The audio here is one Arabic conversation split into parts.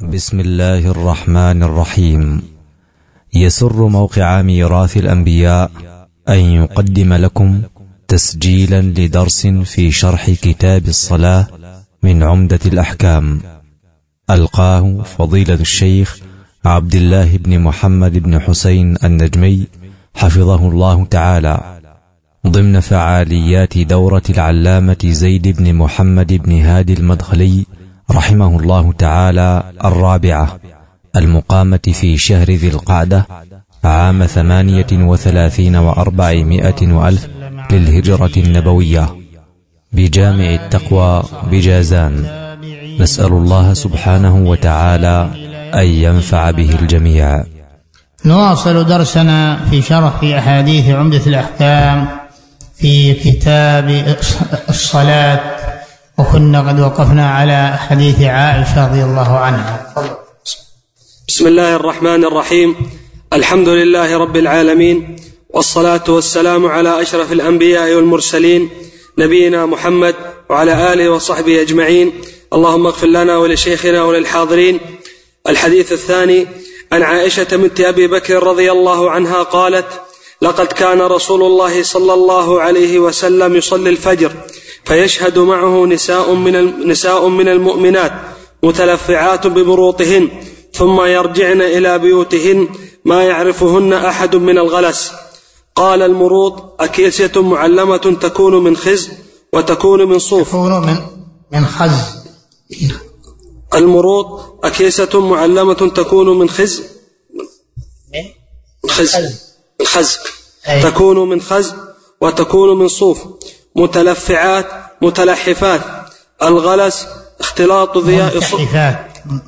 بسم الله الرحمن الرحيم. يسر موقع ميراث الأنبياء أن يقدم لكم تسجيلا لدرس في شرح كتاب الصلاة من عمدة الأحكام، ألقاه فضيلة الشيخ عبد الله بن محمد بن حسين النجمي حفظه الله تعالى، ضمن فعاليات دورة العلامة زيد بن محمد بن هادي المدخلي رحمه الله تعالى الرابعة، المقامة في شهر ذي القعدة عام 38 و400 وألف للهجرة النبوية بجامع التقوى بجازان. نسأل الله سبحانه وتعالى أن ينفع به الجميع. نواصل درسنا في شرح أحاديث عمدة الأحكام في كتاب الصلاة، وكنا قد وقفنا على حديث عائشة رضي الله عنها. بسم الله الرحمن الرحيم. الحمد لله رب العالمين، والصلاة والسلام على أشرف الأنبياء والمرسلين نبينا محمد وعلى آله وصحبه أجمعين. اللهم اغفر لنا ولشيخنا وللحاضرين. الحديث الثاني عن عائشة بنت أبي بكر رضي الله عنها قالت: لقد كان رسول الله صلى الله عليه وسلم يصلي الفجر فيشهد معه نساء من المؤمنات متلفعات ببروطهن، ثم يرجعن إلى بيوتهن ما يعرفهن أحد من الغلس. قال: المروط أكيسة معلمة تكون من خز وتكون من صوف. من خز. المروط أكيسة معلمة تكون من خز تكون من خز وتكون من صوف. متلفعات متلحفات. الغلس اختلاط ضياء الصبح.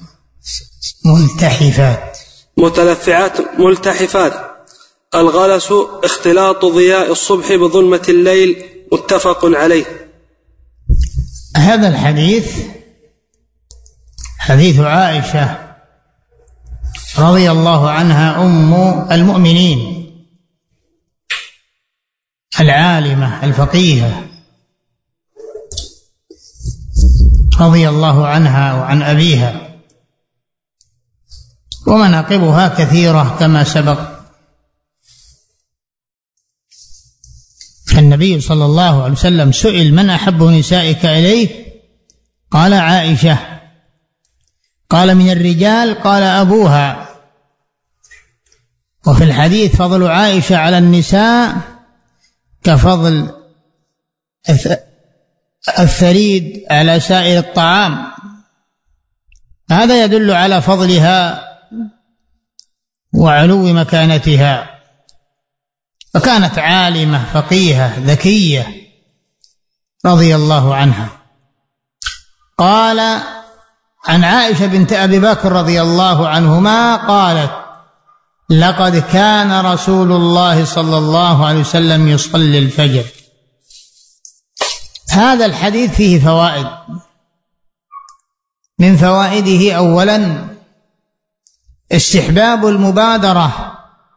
متلفعات ملتحفات. الغلس اختلاط ضياء الصبح بظلمة الليل. متفق عليه. هذا الحديث حديث عائشة رضي الله عنها أم المؤمنين العالمة الفقيهة رضي الله عنها وعن أبيها، ومناقبها كثيرة كما سبق. فالنبي صلى الله عليه وسلم سئل: من أحب نسائك إليه؟ قال: عائشة. قال: من الرجال؟ قال: أبوها. وفي الحديث: فضل عائشة على النساء كفضل الثريد على سائر الطعام. هذا يدل على فضلها وعلو مكانتها. فكانت عالمة فقيهة ذكية رضي الله عنها. قال عن عائشة بنت أبي بكر رضي الله عنهما قالت: لقد كان رسول الله صلى الله عليه وسلم يصلي الفجر. هذا الحديث فيه فوائد. من فوائده: أولا استحباب المبادرة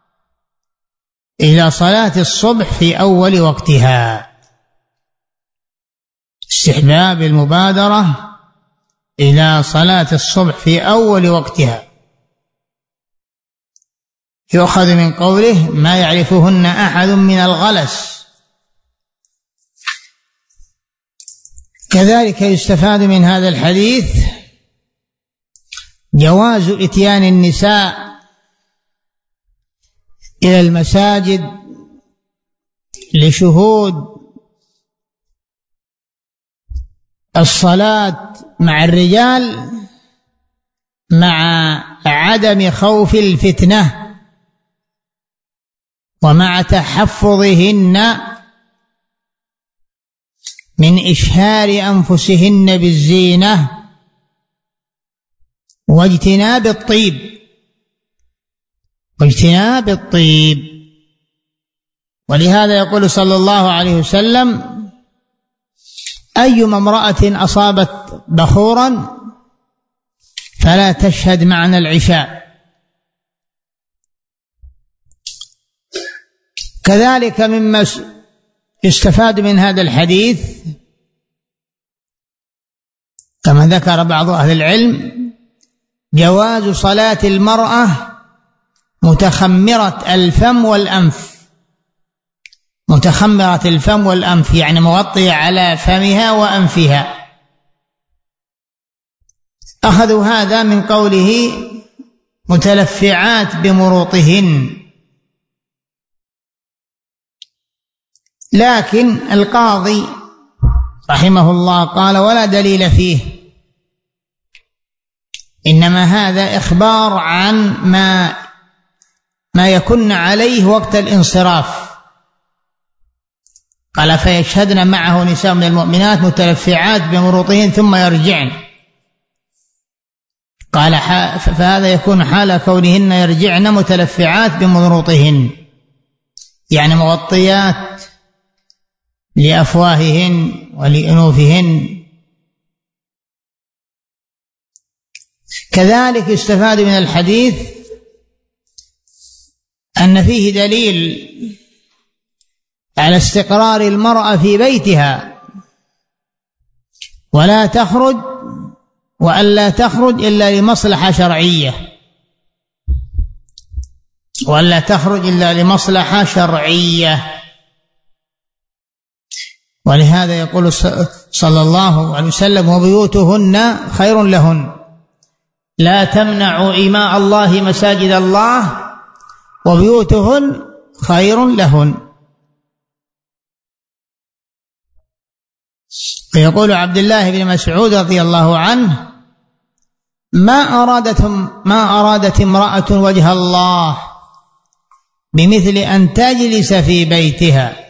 إلى صلاة الصبح في أول وقتها. استحباب المبادرة إلى صلاة الصبح في أول وقتها. يؤخذ من قوله: ما يعرفهن أحد من الغلس. كذلك يستفاد من هذا الحديث جواز إتيان النساء إلى المساجد لشهود الصلاة مع الرجال مع عدم خوف الفتنة ومع تحفظهن من إشهار أنفسهن بالزينة واجتناب الطيب. ولهذا يقول صلى الله عليه وسلم: أيما امرأة أصابت بخورا فلا تشهد معنا العشاء. كذلك مما يستفاد من هذا الحديث كما ذكر بعض أهل العلم جواز صلاة المرأة متخمرة الفم والأنف. متخمرة الفم والأنف يعني مغطية على فمها وأنفها. أخذوا هذا من قوله متلفعات بمروطهن، لكن القاضي رحمه الله قال ولا دليل فيه، إنما هذا إخبار عن ما يكن عليه وقت الانصراف. قال فيشهدن معه نساء من المؤمنات متلفعات بمروطهن ثم يرجعن. قال فهذا يكون حال كونهن يرجعن متلفعات بمروطهن، يعني مغطيات لأفواههن ولأنوفهن. كذلك يستفاد من الحديث أن فيه دليل على استقرار المرأة في بيتها ولا تخرج وألا تخرج إلا لمصلحة شرعية، وألا تخرج إلا لمصلحة شرعية. ولهذا يقول صلى الله عليه وسلم وبيوتهن خير لهن، لا تمنعوا إماء الله مساجد الله وبيوتهن خير لهن. ويقول عبد الله بن مسعود رضي الله عنه ما أرادت امرأة وجه الله بمثل أن تجلس في بيتها.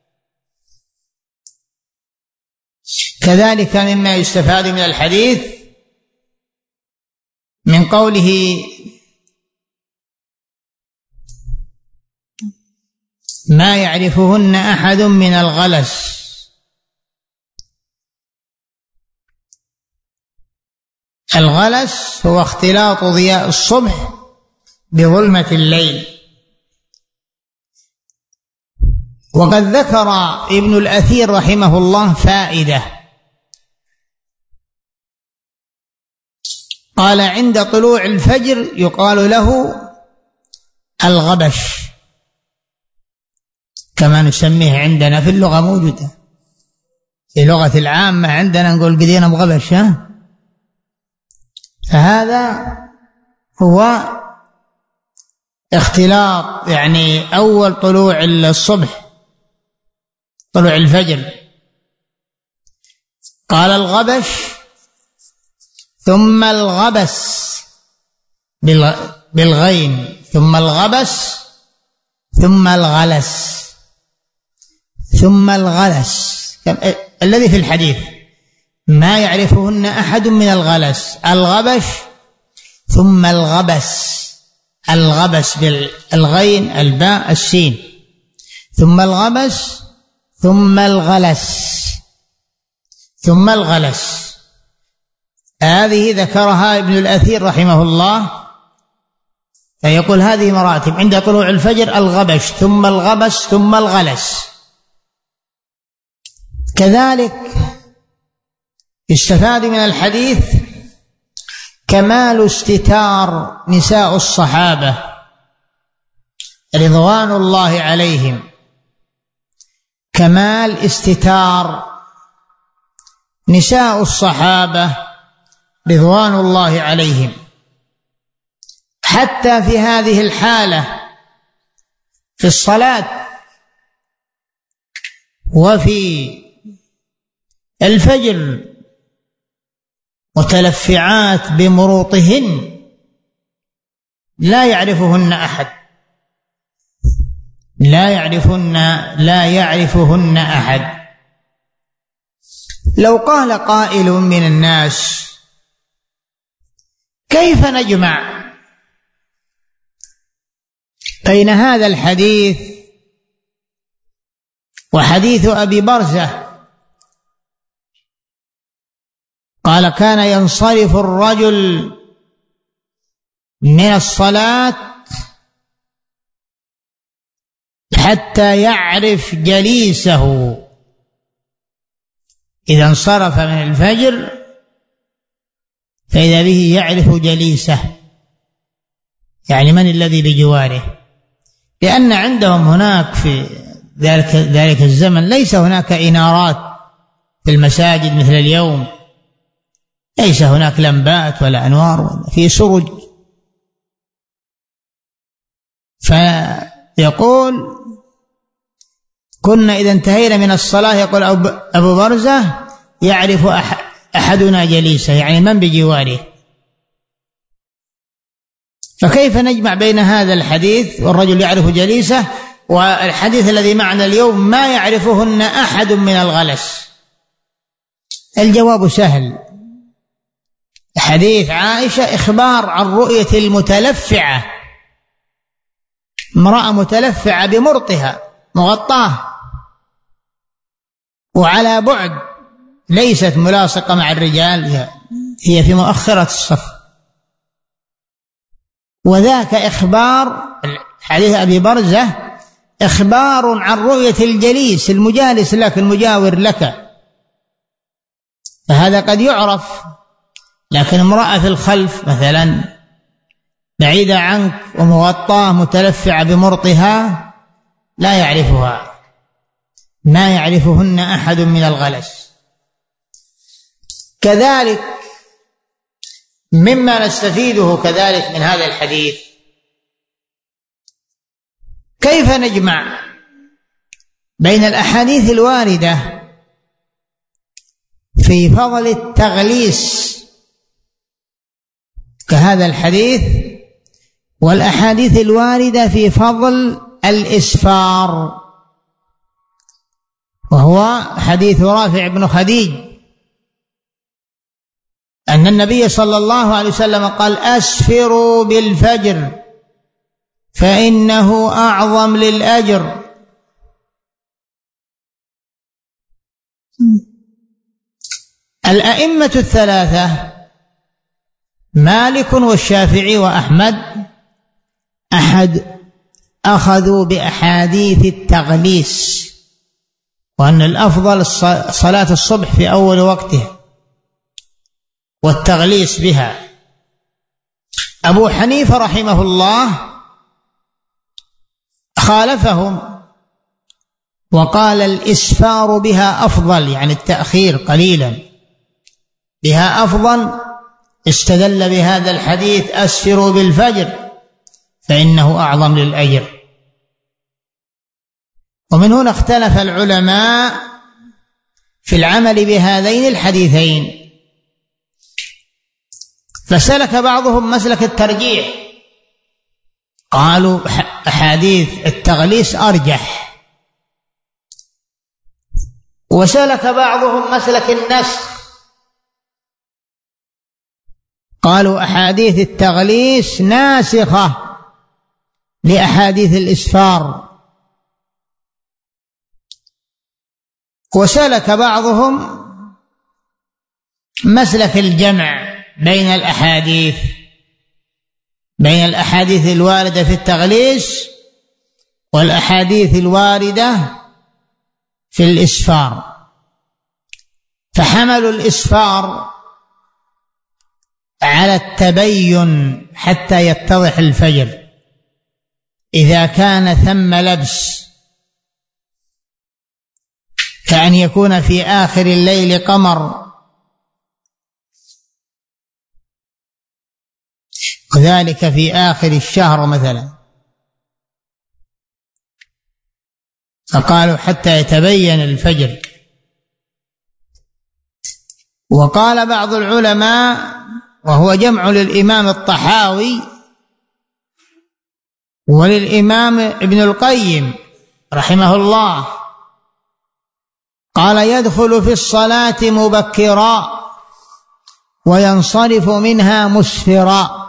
كذلك مما يستفاد من الحديث من قوله ما يعرفهن أحد من الغلس. الغلس هو اختلاط ضياء الصبح بظلمة الليل. وقد ذكر ابن الأثير رحمه الله فائدة، قال عند طلوع الفجر يقال له الغبش كما نسميه عندنا في اللغة، موجودة في لغة العامة عندنا نقول قدينا بغبش. فهذا هو اختلاط يعني أول طلوع الصبح طلوع الفجر. قال الغبش ثم الغبس بالغين، ثم الغبس ثم الغلس، ثم الغلس الذي في الحديث ما يعرفهن أحد من الغلس، الغبش ثم الغبس، الغبس بالغين الباء السين، ثم الغبس ثم الغلس، ثم الغلس. هذه ذكرها ابن الأثير رحمه الله، فيقول هذه مراتب: عند طلوع الفجر الغبش، ثم الغبس، ثم الغلس. كذلك يستفاد من الحديث كمال استتار نساء الصحابة رضوان الله عليهم، كمال استتار نساء الصحابة رضوان الله عليهم، حتى في هذه الحالة في الصلاة وفي الفجر متلفعات بمروطهن لا يعرفهن أحد، لا يعرفهن أحد. لو قال قائل من الناس كيف نجمع بين هذا الحديث وحديث أبي برزة قال كان ينصرف الرجل من الصلاة حتى يعرف جليسه، إذا انصرف من الفجر فإذا به يعرف جليسه، يعني من الذي بجواره، لأن عندهم هناك في ذلك الزمن ليس هناك إنارات في المساجد مثل اليوم، ليس هناك لمبات ولا أنوار، في سرج. فيقول كنا إذا انتهينا من الصلاة، يقول أبو برزة يعرف أحدنا جليسه، يعني من بجواره. فكيف نجمع بين هذا الحديث والرجل يعرف جليسه والحديث الذي معنا اليوم ما يعرفهن أحد من الغلس؟ الجواب سهل. حديث عائشة إخبار عن رؤية المتلفعة، امرأة متلفعة بمرطها مغطاه وعلى بعد، ليست ملاصقة مع الرجال، هي في مؤخرة الصف. وذاك إخبار حديث أبي برزة إخبار عن رؤية الجليس المجالس لك المجاور لك، فهذا قد يعرف. لكن امرأة في الخلف مثلا بعيدة عنك ومغطاة متلفعة بمرطها لا يعرفها، ما يعرفهن أحد من الغلس. كذلك مما نستفيده كذلك من هذا الحديث كيف نجمع بين الأحاديث الواردة في فضل التغليس كهذا الحديث والأحاديث الواردة في فضل الإسفار، وهو حديث رافع بن خديج أن النبي صلى الله عليه وسلم قال: أسفروا بالفجر فإنه أعظم للأجر. الأئمة الثلاثة مالك والشافعي وأحمد أخذوا بأحاديث التغليس، وأن الأفضل صلاة الصبح في أول وقته والتغليس بها. أبو حنيفة رحمه الله خالفهم وقال الإسفار بها أفضل، يعني التأخير قليلا بها أفضل، استدل بهذا الحديث: أسفروا بالفجر فإنه أعظم للأجر. ومن هنا اختلف العلماء في العمل بهذين الحديثين، فسلك بعضهم مسلك الترجيح، قالوا أحاديث التغليس أرجح، وسلك بعضهم مسلك النسخ، قالوا أحاديث التغليس ناسخة لأحاديث الإسفار، وسلك بعضهم مسلك الجمع بين الأحاديث الواردة في التغليس والأحاديث الواردة في الإسفار، فحملوا الإسفار على التبين حتى يتضح الفجر إذا كان ثم لبس، كأن يكون في آخر الليل قمر، وذلك في آخر الشهر مثلا، فقالوا حتى يتبين الفجر. وقال بعض العلماء وهو جمع للإمام الطحاوي وللإمام ابن القيم رحمه الله، قال: يدخل في الصلاة مبكرا وينصرف منها مسفرا.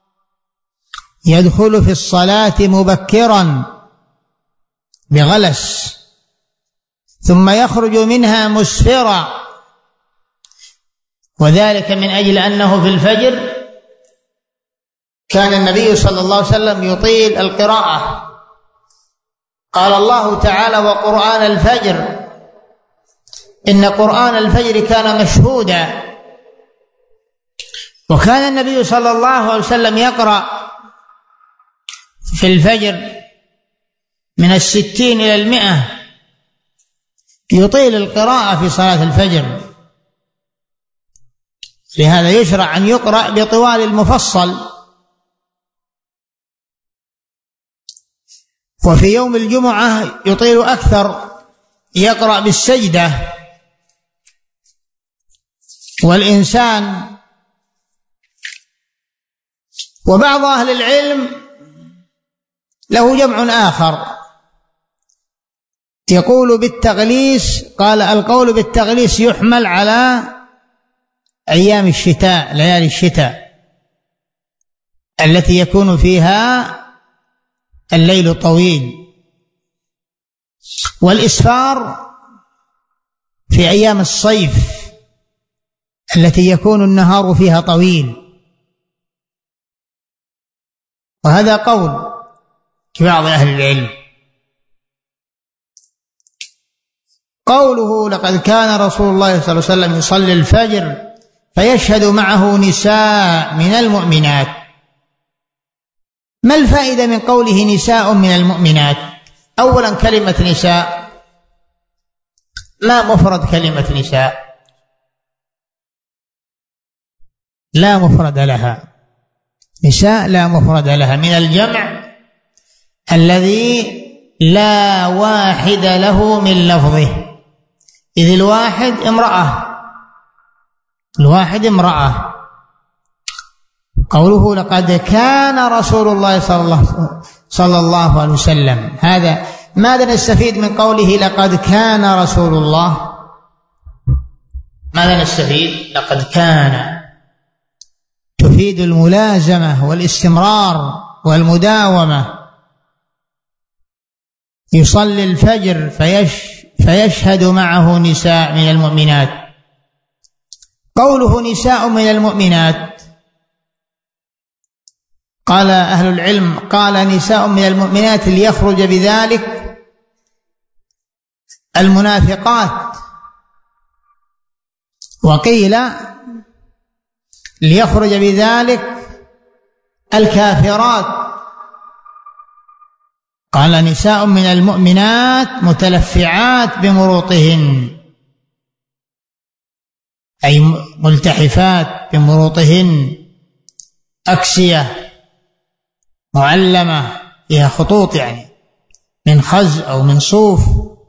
يدخل في الصلاة مبكرا بغلس، ثم يخرج منها مسفرا، وذلك من أجل أنه في الفجر كان النبي صلى الله عليه وسلم يطيل القراءة. قال الله تعالى: وقرآن الفجر إن قرآن الفجر كان مشهودا. وكان النبي صلى الله عليه وسلم يقرأ في الفجر من 60 إلى 100، يطيل القراءة في صلاة الفجر، لهذا يشرع أن يقرأ بطوال المفصل. وفي يوم الجمعة يطيل أكثر، يقرأ بالسجدة. والإنسان وبعض أهل العلم له جمع آخر يقول بالتغليس، قال القول بالتغليس يحمل على أيام الشتاء، ليالي الشتاء التي يكون فيها الليل طويل، والإسفار في أيام الصيف التي يكون النهار فيها طويل. وهذا قول بعض أهل العلم. قوله لقد كان رسول الله صلى الله عليه وسلم يصلي الفجر فيشهد معه نساء من المؤمنات. ما الفائدة من قوله نساء من المؤمنات؟ أولا كلمة نساء ما مفرد كلمة نساء، لا مفرد لها، نساء لا مفرد لها، من الجمع الذي لا واحد له من لفظه، إذ الواحد امرأة، الواحد امرأة. قوله لقد كان رسول الله صلى الله عليه وسلم، هذا ماذا نستفيد من قوله لقد كان رسول الله؟ ماذا نستفيد؟ لقد كان تفيد الملازمة والاستمرار والمداومة. يصلي الفجر فيشهد معه نساء من المؤمنات. قوله نساء من المؤمنات، قال أهل العلم قال نساء من المؤمنات ليخرج بذلك المنافقات، وقيل ليخرج بذلك الكافرات. قال نساء من المؤمنات متلفعات بمروطهن، أي ملتحفات بمروطهن، أكسية معلمة فيها خطوط يعني من خز أو من صوف،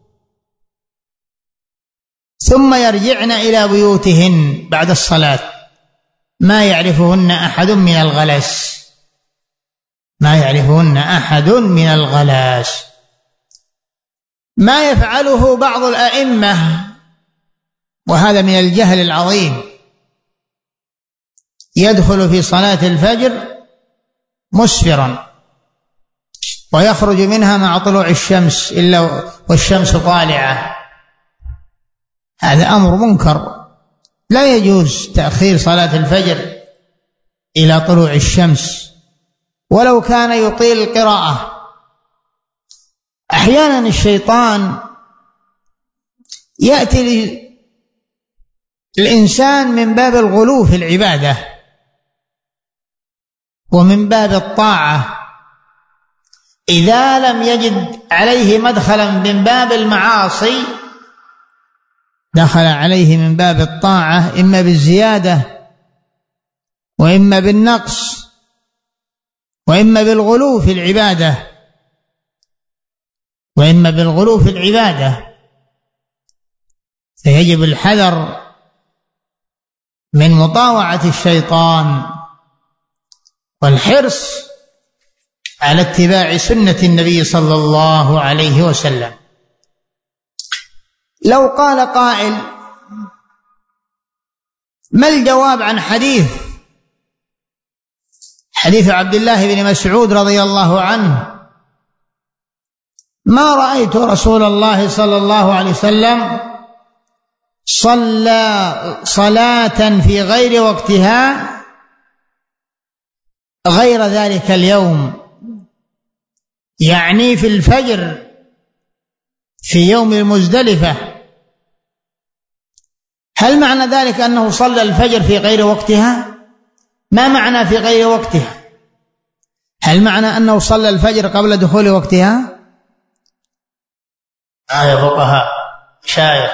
ثم يرجعن إلى بيوتهن بعد الصلاة ما يعرفهن أحد من الغلس، ما يعرفهن أحد من الغلاس. ما يفعله بعض الأئمة وهذا من الجهل العظيم، يدخل في صلاة الفجر مسفرا ويخرج منها مع طلوع الشمس إلا والشمس طالعة، هذا أمر منكر، لا يجوز تأخير صلاة الفجر إلى طلوع الشمس ولو كان يطيل القراءة. أحيانا الشيطان يأتي الإنسان من باب الغلو في العبادة ومن باب الطاعة، إذا لم يجد عليه مدخلا من باب المعاصي دخل عليه من باب الطاعة، إما بالزيادة وإما بالنقص وإما بالغلو في العبادة، وإما بالغلو في العبادة. فيجب الحذر من مطاوعة الشيطان والحرص على اتباع سنة النبي صلى الله عليه وسلم. لو قال قائل ما الجواب عن حديث عبد الله بن مسعود رضي الله عنه ما رأيت رسول الله صلى الله عليه وسلم صلى صلاة في غير وقتها غير ذلك اليوم، يعني في الفجر في يوم المزدلفة. هل معنى ذلك أنه صلى الفجر في غير وقتها؟ ما معنى في غير وقتها؟ هل معنى أنه صلى الفجر قبل دخول وقتها؟ يا فقهاء شايخ،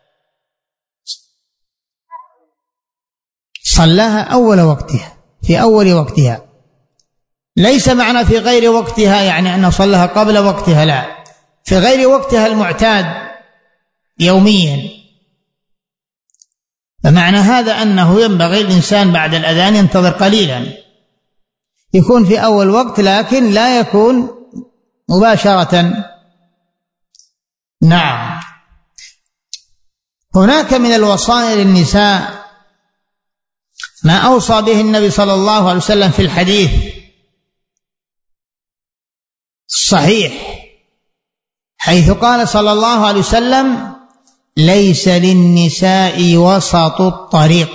صلاها أول وقتها، في أول وقتها. ليس معنى في غير وقتها يعني أنه صلاها قبل وقتها، لا، في غير وقتها المعتاد يوميا. فمعنى هذا أنه ينبغي الإنسان بعد الأذان ينتظر قليلا، يكون في أول وقت لكن لا يكون مباشرة. نعم. هناك من الوصايا للنساء ما أوصى به النبي صلى الله عليه وسلم في الحديث الصحيح، حيث قال صلى الله عليه وسلم: ليس للنساء وسط الطريق.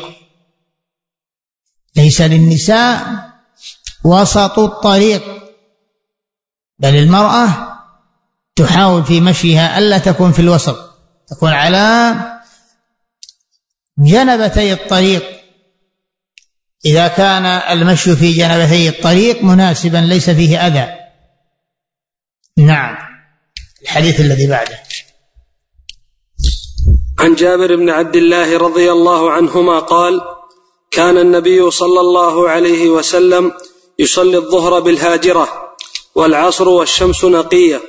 ليس للنساء وسط الطريق، بل المرأة تحاول في مشيها ألا تكون في الوسط، تكون على جنبتي الطريق، إذا كان المشي في جنبتي الطريق مناسبا ليس فيه أذى. نعم. الحديث الذي بعده عن جابر بن عبد الله رضي الله عنهما قال: كان النبي صلى الله عليه وسلم يصلي الظهر بالهاجرة والعصر والشمس نقية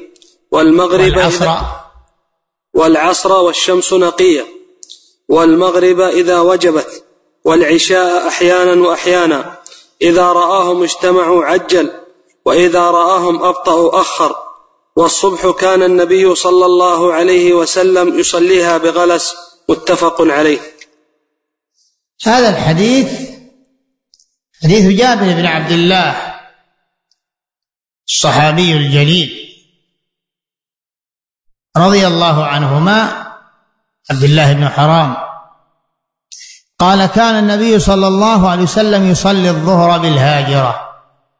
والعصر والشمس نقية والمغرب إذا وجبت والعشاء أحيانا وأحيانا، إذا رآهم اجتمعوا عجل وإذا رآهم أبطأوا أخر، والصبح كان النبي صلى الله عليه وسلم يصليها بغلس. متفق عليه. هذا الحديث حديث جابر بن عبد الله الصحابي الجليل رضي الله عنهما، عبد الله بن حرام، قال: كان النبي صلى الله عليه وسلم يصلي الظهر بالهاجرة.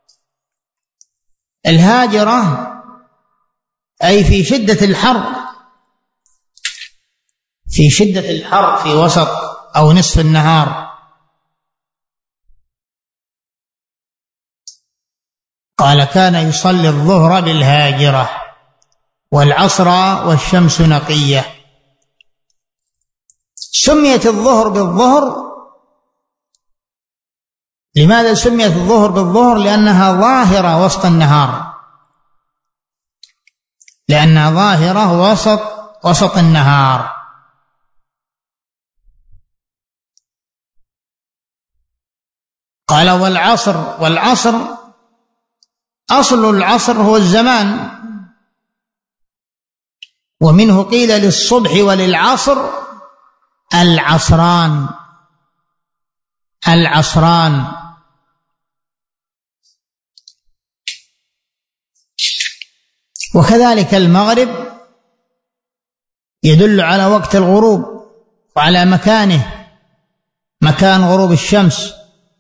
الهاجرة أي في شدة الحر، في شدة الحر، في وسط أو نصف النهار. قال: كان يصلي الظهر بالهاجرة والعصر والشمس نقية. سميت الظهر بالظهر. لماذا سميت الظهر بالظهر؟ لأنها ظاهرة وسط النهار، لأنها ظاهرة وسط النهار. قال: والعصر أصل العصر هو الزمان، ومنه قيل للصبح وللعصر العصران. وكذلك المغرب يدل على وقت الغروب وعلى مكانه، مكان غروب الشمس،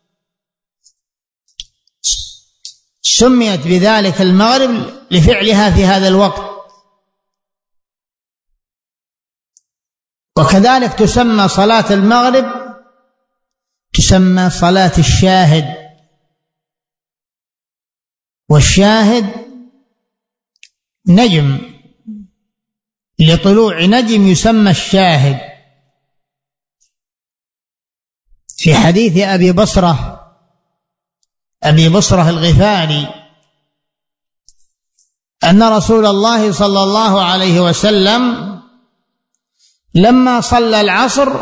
سميت بذلك المغرب لفعلها في هذا الوقت. وكذلك تسمى صلاة المغرب تسمى صلاة الشاهد، والشاهد نجم، لطلوع نجم يسمى الشاهد. في حديث أبي بصرة الغفاري أن رسول الله صلى الله عليه وسلم لما صلى العصر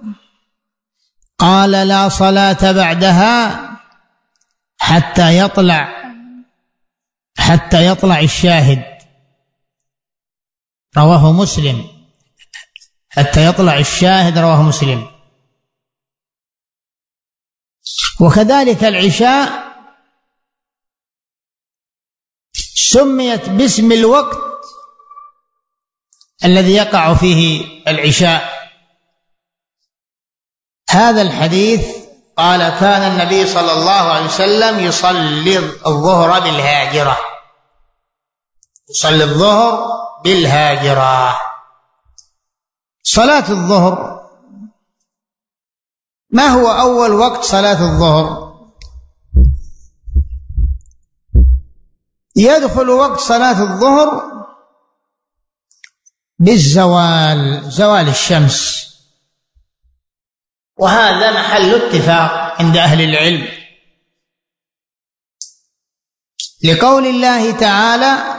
قال: لا صلاة بعدها حتى يطلع الشاهد. رواه مسلم. حتى يطلع الشاهد، رواه مسلم. وكذلك العشاء سميت باسم الوقت الذي يقع فيه العشاء. هذا الحديث قال: كان النبي صلى الله عليه وسلم يصلي الظهر بالهاجرة، يصلي الظهر بالهاجرة. صلاة الظهر، ما هو أول وقت صلاة الظهر؟ يدخل وقت صلاة الظهر بالزوال، زوال الشمس، وهذا محل اتفاق عند أهل العلم، لقول الله تعالى: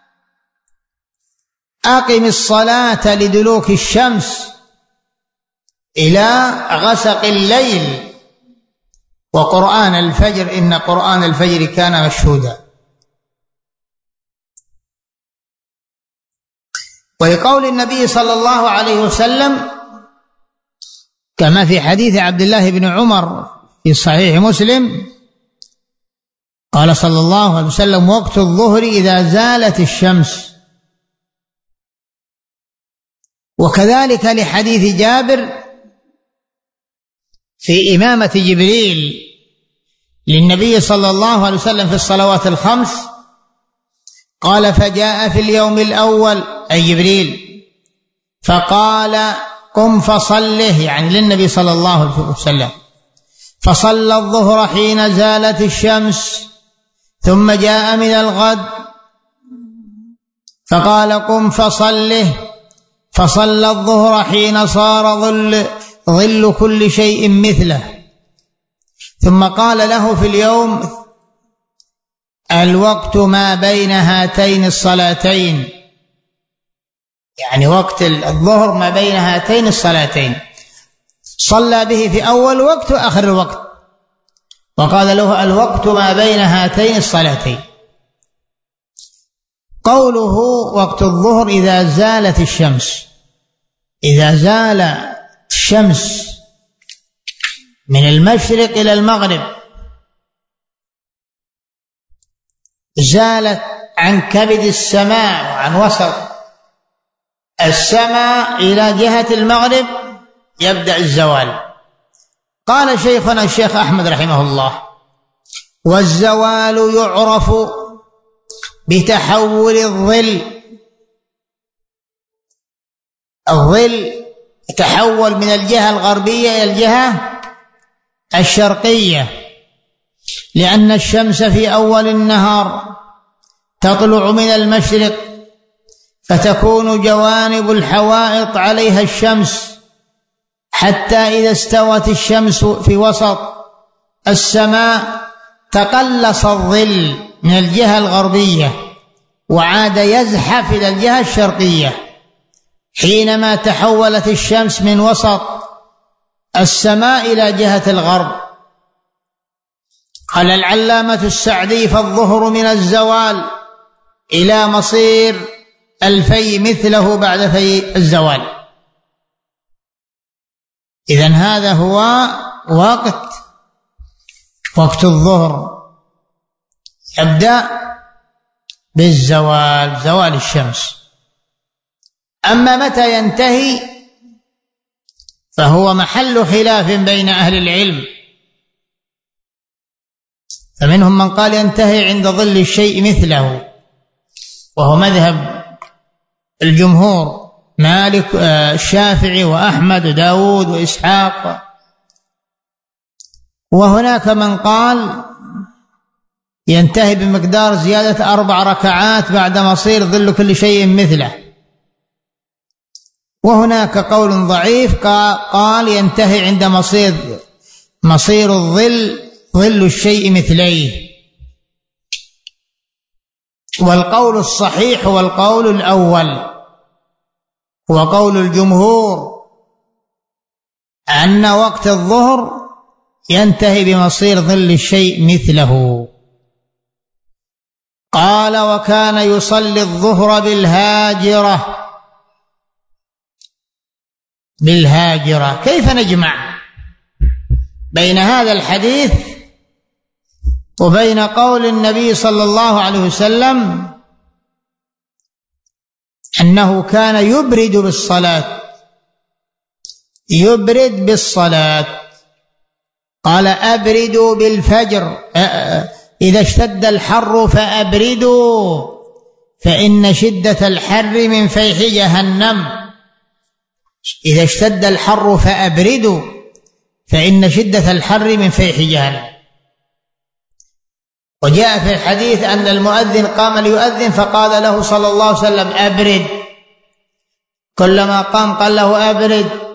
أقم الصلاة لدلوك الشمس إلى غسق الليل وقرآن الفجر إن قرآن الفجر كان مشهودا. ولقول النبي صلى الله عليه وسلم كما في حديث عبد الله بن عمر في صحيح مسلم قال صلى الله عليه وسلم: وقت الظهر إذا زالت الشمس. وكذلك لحديث جابر في إمامة جبريل للنبي صلى الله عليه وسلم في الصلوات الخمس قال: فجاء في اليوم الأول أي جبريل فقال: قم فصله، يعني للنبي صلى الله عليه وسلم، فصلى الظهر حين زالت الشمس، ثم جاء من الغد فقال: قم فصله، فصلى الظهر حين صار ظل كل شيء مثله، ثم قال له في اليوم: الوقت ما بين هاتين الصلاتين، يعني وقت الظهر ما بين هاتين الصلاتين، صلى به في أول وقت وآخر الوقت، وقال له: الوقت ما بين هاتين الصلاتين. قوله وقت الظهر إذا زالت الشمس، إذا زال الشمس من المشرق إلى المغرب، زالت عن كبد السماء وعن وسط السماء إلى جهة المغرب يبدأ الزوال. قال شيخنا الشيخ أحمد رحمه الله: والزوال يعرف بتحول الظل يتحول من الجهة الغربية إلى الجهة الشرقية، لأن الشمس في أول النهار تطلع من المشرق فتكون جوانب الحوائط عليها الشمس، حتى إذا استوت الشمس في وسط السماء تقلص الظل من الجهة الغربية وعاد يزحف إلى الجهة الشرقية. حينما تحولت الشمس من وسط السماء إلى جهة الغرب، قال العلامة السعدي: فالظهر من الزوال إلى مصير الفي مثله بعد في الزوال. إذن هذا هو وقت الظهر، يبدأ بالزوال، زوال الشمس. أما متى ينتهي فهو محل خلاف بين أهل العلم، فمنهم من قال ينتهي عند ظل الشيء مثله، وهو مذهب الجمهور مالك الشافعي وأحمد وداود وإسحاق. وهناك من قال ينتهي بمقدار زيادة 4 ركعات بعد مصير ظل كل شيء مثله. وهناك قول ضعيف قال ينتهي عند مصير ظل الشيء مثليه. والقول الصحيح هو القول الأول، هو قول الجمهور، أن وقت الظهر ينتهي بمصير ظل الشيء مثله. قال: وكان يصلي الظهر بالهاجرة. كيف نجمع بين هذا الحديث وبين قول النبي صلى الله عليه وسلم أنه كان يبرد بالصلاة؟ قال: أبردوا بالفجر، إذا اشتد الحر فأبردوا، فإن شدة الحر من فيح جهنم. إذا اشتد الحر فأبردوا، فإن شدة الحر من فيح جهنم. وجاء في الحديث أن المؤذن قام ليؤذن فقال له صلى الله عليه وسلم أبرد، كلما قام قال له أبرد.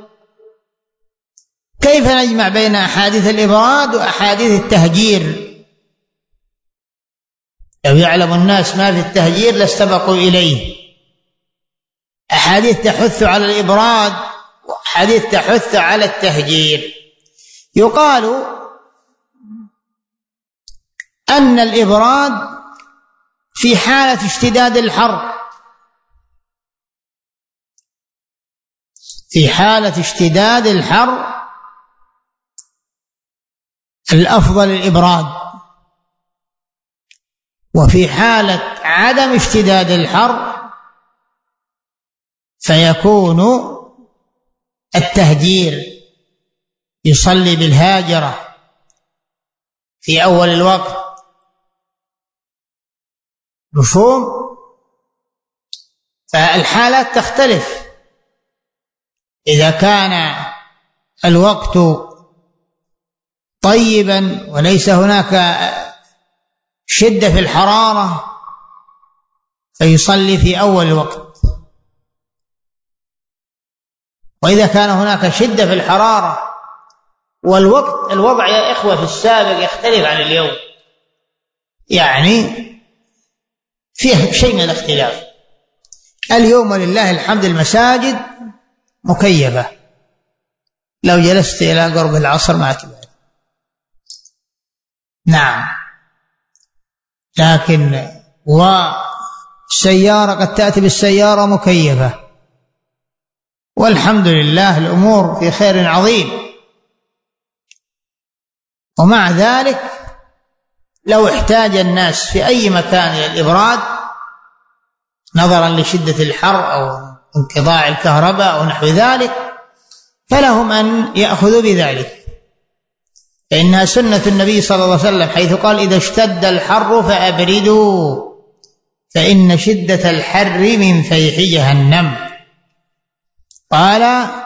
كيف نجمع بين أحاديث الإبراد وأحاديث التهجير؟ لو يعلم الناس ما في التهجير لاستبقوا إليه. أحاديث تحث على الإبراد وأحاديث تحث على التهجير. يقال أن الإبراد في حالة اشتداد الحر، في حالة اشتداد الحر الأفضل الإبراد، وفي حالة عدم اشتداد الحر فيكون التهجير، يصلي بالهاجرة في أول الوقت. مفهوم؟ فالحالات تختلف. إذا كان الوقت طيبا وليس هناك شدة في الحرارة فيصلي في أول الوقت، وإذا كان هناك شدة في الحرارة والوقت، الوضع يا إخوة في السابق يختلف عن اليوم، يعني فيه شيء من الاختلاف. اليوم ولله الحمد المساجد مكيفة، لو جلست إلى قرب العصر ما تبعد. نعم، لكن والسيارة قد تأتي بالسيارة مكيفة، والحمد لله الأمور في خير عظيم. ومع ذلك لو احتاج الناس في أي مكان إلى الإبراد نظرا لشدة الحر أو انقطاع الكهرباء أو نحو ذلك فلهم أن يأخذوا بذلك، فإنها سنة النبي صلى الله عليه وسلم حيث قال إذا اشتد الحر فأبردوا فإن شدة الحر من فيح جهنم. قال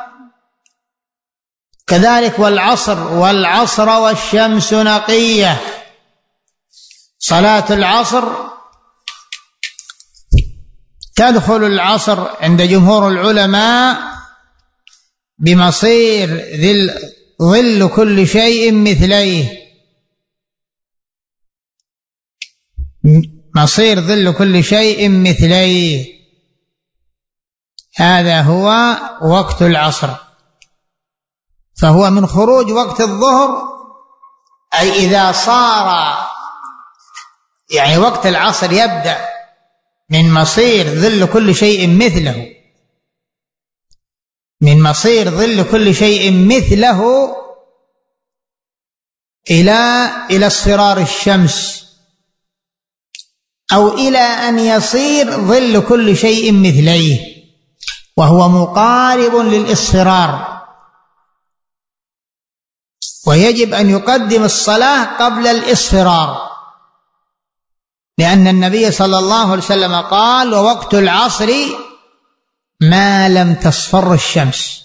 كذلك والعصر والشمس نقية. صلاة العصر تدخل العصر عند جمهور العلماء بمصير ظل كل شيء مثليه، مصير ظل كل شيء مثليه، هذا هو وقت العصر. فهو من خروج وقت الظهر، أي إذا صار يعني وقت العصر يبدأ من مصير ظل كل شيء مثله، من مصير ظل كل شيء مثله إلى اصفرار الشمس، أو إلى أن يصير ظل كل شيء مثليه، وهو مقارب للإصفرار. ويجب أن يقدم الصلاة قبل الإصفرار، لأن النبي صلى الله عليه وسلم قال ووقت العصر ما لم تصفر الشمس،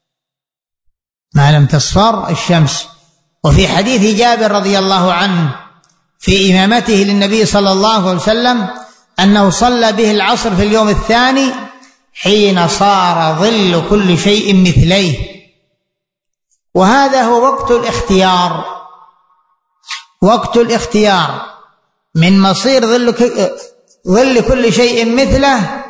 ما لم تصفر الشمس. وفي حديث جابر رضي الله عنه في إمامته للنبي صلى الله عليه وسلم أنه صلى به العصر في اليوم الثاني حين صار ظل كل شيء مثليه. وهذا هو وقت الاختيار، وقت الاختيار من مصير ظل كل شيء مثله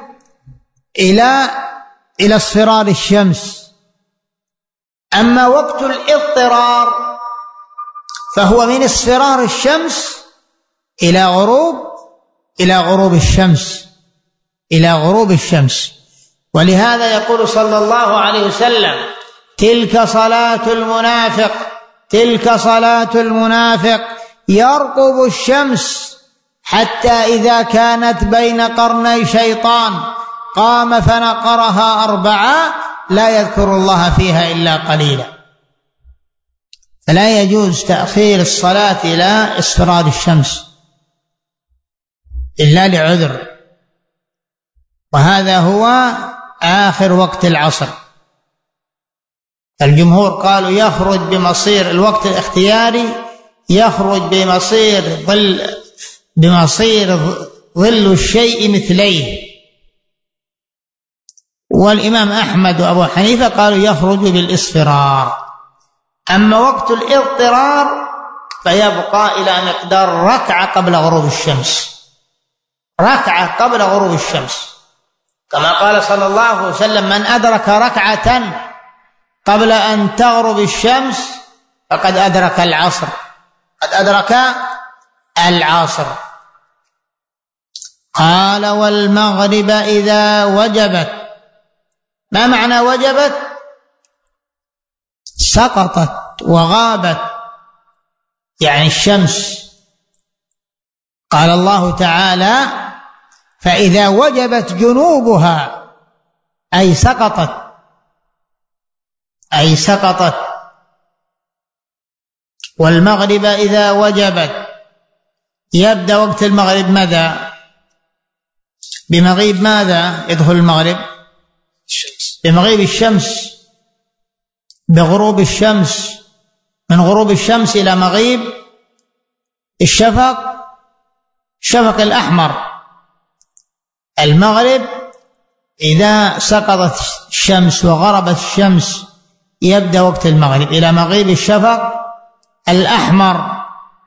إلى اصفرار الشمس. أما وقت الاضطرار فهو من اصفرار الشمس إلى غروب الشمس، إلى غروب الشمس. ولهذا يقول صلى الله عليه وسلم تلك صلاة المنافق، تلك صلاة المنافق يرقب الشمس حتى إذا كانت بين قرني شيطان قام فنقرها 4 لا يذكر الله فيها إلا قليلا. فلا يجوز تأخير الصلاة إلى اصفرار الشمس إلا لعذر، وهذا هو آخر وقت العصر. الجمهور قالوا يخرج بمصير الوقت الاختياري، يخرج بمصير ظل بمصير ظل الشيء مثليه. والإمام أحمد وأبو حنيفة قالوا يخرج بالاصفرار. أما وقت الاضطرار فيبقى إلى مقدار ركعة قبل غروب الشمس، ركعة قبل غروب الشمس، كما قال صلى الله عليه وسلم: من أدرك ركعة قبل أن تغرب الشمس فقد أدرك العصر، قد أدرك العصر. قال: والمغرب إذا وجبت. ما معنى وجبت؟ سقطت وغابت، يعني الشمس. قال الله تعالى: فإذا وجبت جنوبها، أي سقطت، أي سقطت. والمغرب إذا وجبت، يبدأ وقت المغرب ماذا؟ بمغيب ماذا يدخل المغرب؟ بمغيب الشمس، بغروب الشمس، من غروب الشمس إلى مغيب الشفق، الشفق الأحمر. المغرب إذا سقطت الشمس وغربت الشمس يبدأ وقت المغرب إلى مغيب الشفق الأحمر.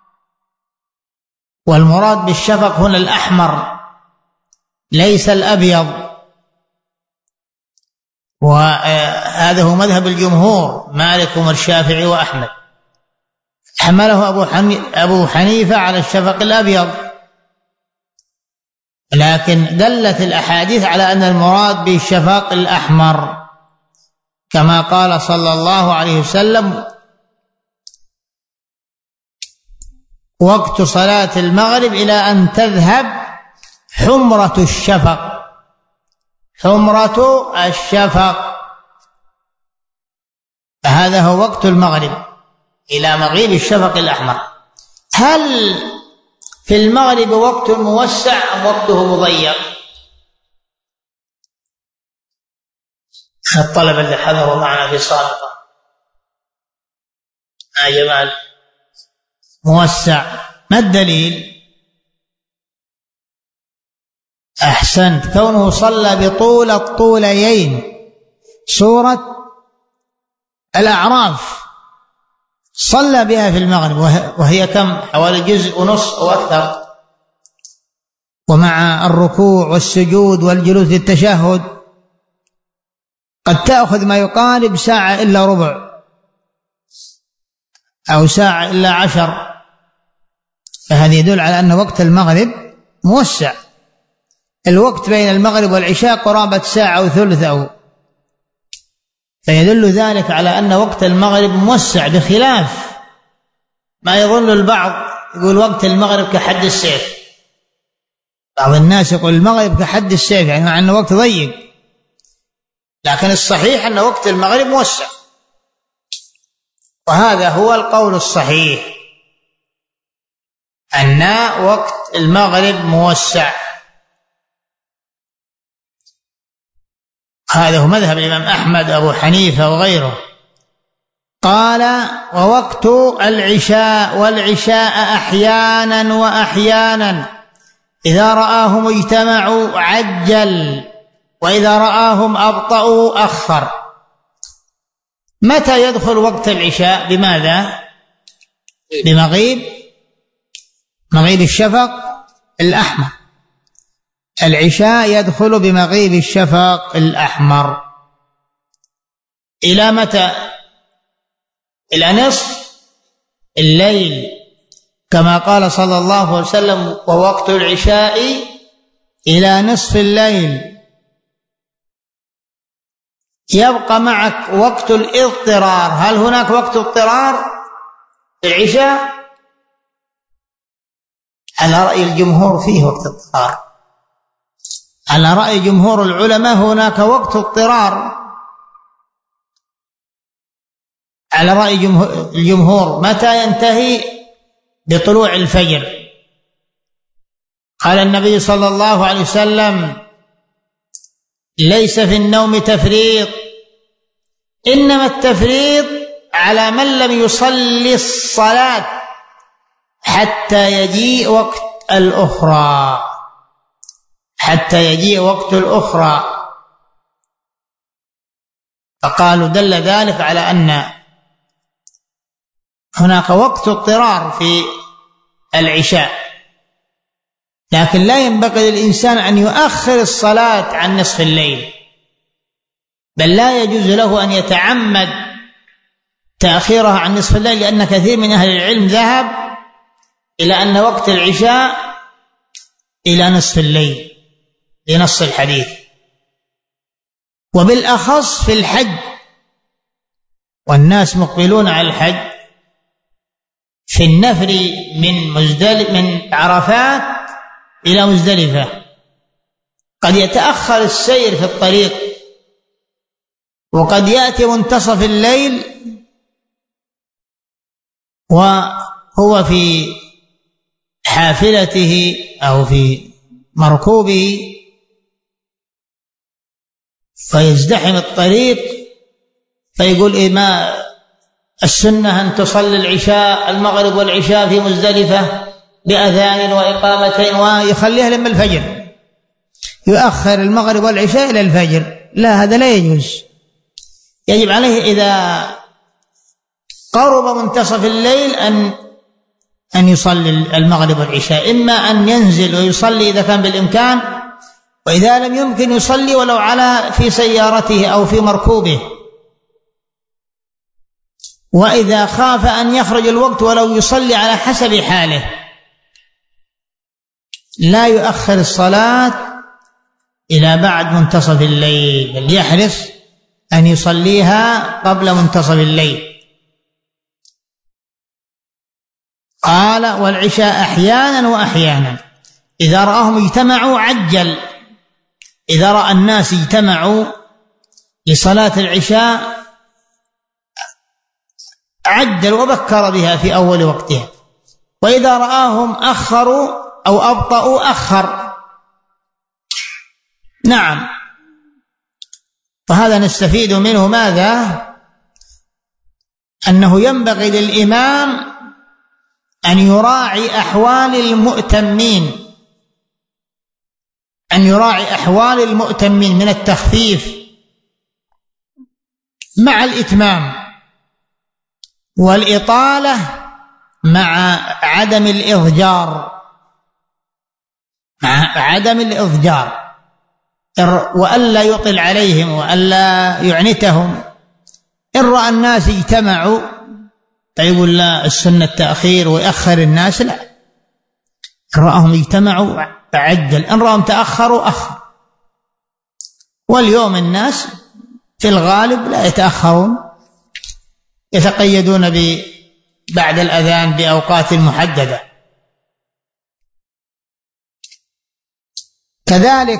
والمراد بالشفق هنا الأحمر ليس الأبيض. وهذا هو مذهب الجمهور، مالك والشافعي وأحمد. حمله أبو حنيفة على الشفق الأبيض، لكن دلت الأحاديث على أن المراد بالشفق الأحمر، كما قال صلى الله عليه وسلم: وقت صلاة المغرب إلى أن تذهب حمرة الشفق، حمرة الشفق. فهذا هو وقت المغرب إلى مغيب الشفق الأحمر. هل في المغرب وقت موسع أم وقته مضيق؟ الطلبة اللي حضروا معنا في سابقا يا جمال، موسع. ما الدليل؟ أحسنت، كونه صلى بطول الطوليين، سورة الأعراف صلى بها في المغرب، وهي كم؟ حوالي جزء ونصف أو أكثر، ومع الركوع والسجود والجلوس للتشهد قد تأخذ ما يقارب ساعة إلا ربع أو ساعة إلا 10. فهذا يدل على أن وقت المغرب موسع. الوقت بين المغرب والعشاء قرابة ساعة وثلث فيدل ذلك على أن وقت المغرب موسع، بخلاف ما يظن البعض يقول وقت المغرب كحد السيف. بعض الناس يقول المغرب كحد السيف، يعني مع أنه وقت ضيق، لكن الصحيح أن وقت المغرب موسع، وهذا هو القول الصحيح، أن وقت المغرب موسع. هذا هو مذهب الإمام أحمد أبو حنيفة وغيره. قال: ووقت العشاء، والعشاء أحيانا وأحيانا، إذا رآهم اجتمعوا عجل، وإذا رآهم أبطأوا أخر. متى يدخل وقت العشاء؟ بماذا؟ بمغيب الشفق الأحمر. العشاء يدخل بمغيب الشفق الأحمر. إلى متى؟ إلى نصف الليل، كما قال صلى الله عليه وسلم: ووقت العشاء إلى نصف الليل. يبقى معك وقت الاضطرار. هل هناك وقت اضطرار في العشاء؟ على رأي الجمهور فيه وقت اضطرار، على رأي جمهور العلماء هناك وقت اضطرار. على رأي الجمهور متى ينتهي؟ بطلوع الفجر. قال النبي صلى الله عليه وسلم: ليس في النوم تفريط، إنما التفريط على من لم يصلي الصلاة حتى يجيء وقت الأخرى حتى يجيء وقت الأخرى. فقالوا دل ذلك على أن هناك وقت اضطرار في العشاء، لكن لا ينبغي للإنسان أن يؤخر الصلاة عن نصف الليل، بل لا يجوز له أن يتعمد تأخيرها عن نصف الليل، لأن كثير من أهل العلم ذهب إلى أن وقت العشاء إلى نصف الليل لنص الحديث، وبالأخص في الحج والناس مقبلون على الحج، في النفر من عرفات إلى مزدلفة قد يتأخر السير في الطريق، وقد يأتي منتصف الليل وهو في حافلته أو في مركوبه فيزدحم الطريق، فيقول ما السنة أن تصلي العشاء المغرب والعشاء في مزدلفة بأذان وإقامتين، ويخليها لما الفجر، يؤخر المغرب والعشاء إلى الفجر. لا، هذا لا يجوز. يجب عليه إذا قرب منتصف الليل أن يصلي المغرب والعشاء، إما أن ينزل ويصلي إذا كان بالإمكان، وإذا لم يمكن يصلي ولو في سيارته أو في مركوبه، وإذا خاف أن يخرج الوقت ولو يصلي على حسب حاله. لا يؤخر الصلاة إلى بعد منتصف الليل، بل يحرص أن يصليها قبل منتصف الليل. قال والعشاء أحيانا وأحيانا، إذا رآهم اجتمعوا عجل، إذا رأى الناس اجتمعوا لصلاة العشاء عجل وبكر بها في أول وقتها، وإذا رآهم أخروا أو أبطأوا أخر. نعم. فهذا نستفيد منه ماذا؟ أنه ينبغي للإمام أن يراعي أحوال المؤتمين، أن يراعي أحوال المؤتمين من التخفيف مع الإتمام، والإطالة مع عدم الإضجار، وألا يطل عليهم وألا يعنتهم. إن رأى الناس اجتمعوا فيقول لا، السنة التأخير ويأخر الناس، لا، إن رأهم اجتمعوا فعجل، إن رأهم تأخروا أخر. واليوم الناس في الغالب لا يتأخرون، يتقيدون بعد الأذان بأوقات محددة. كذلك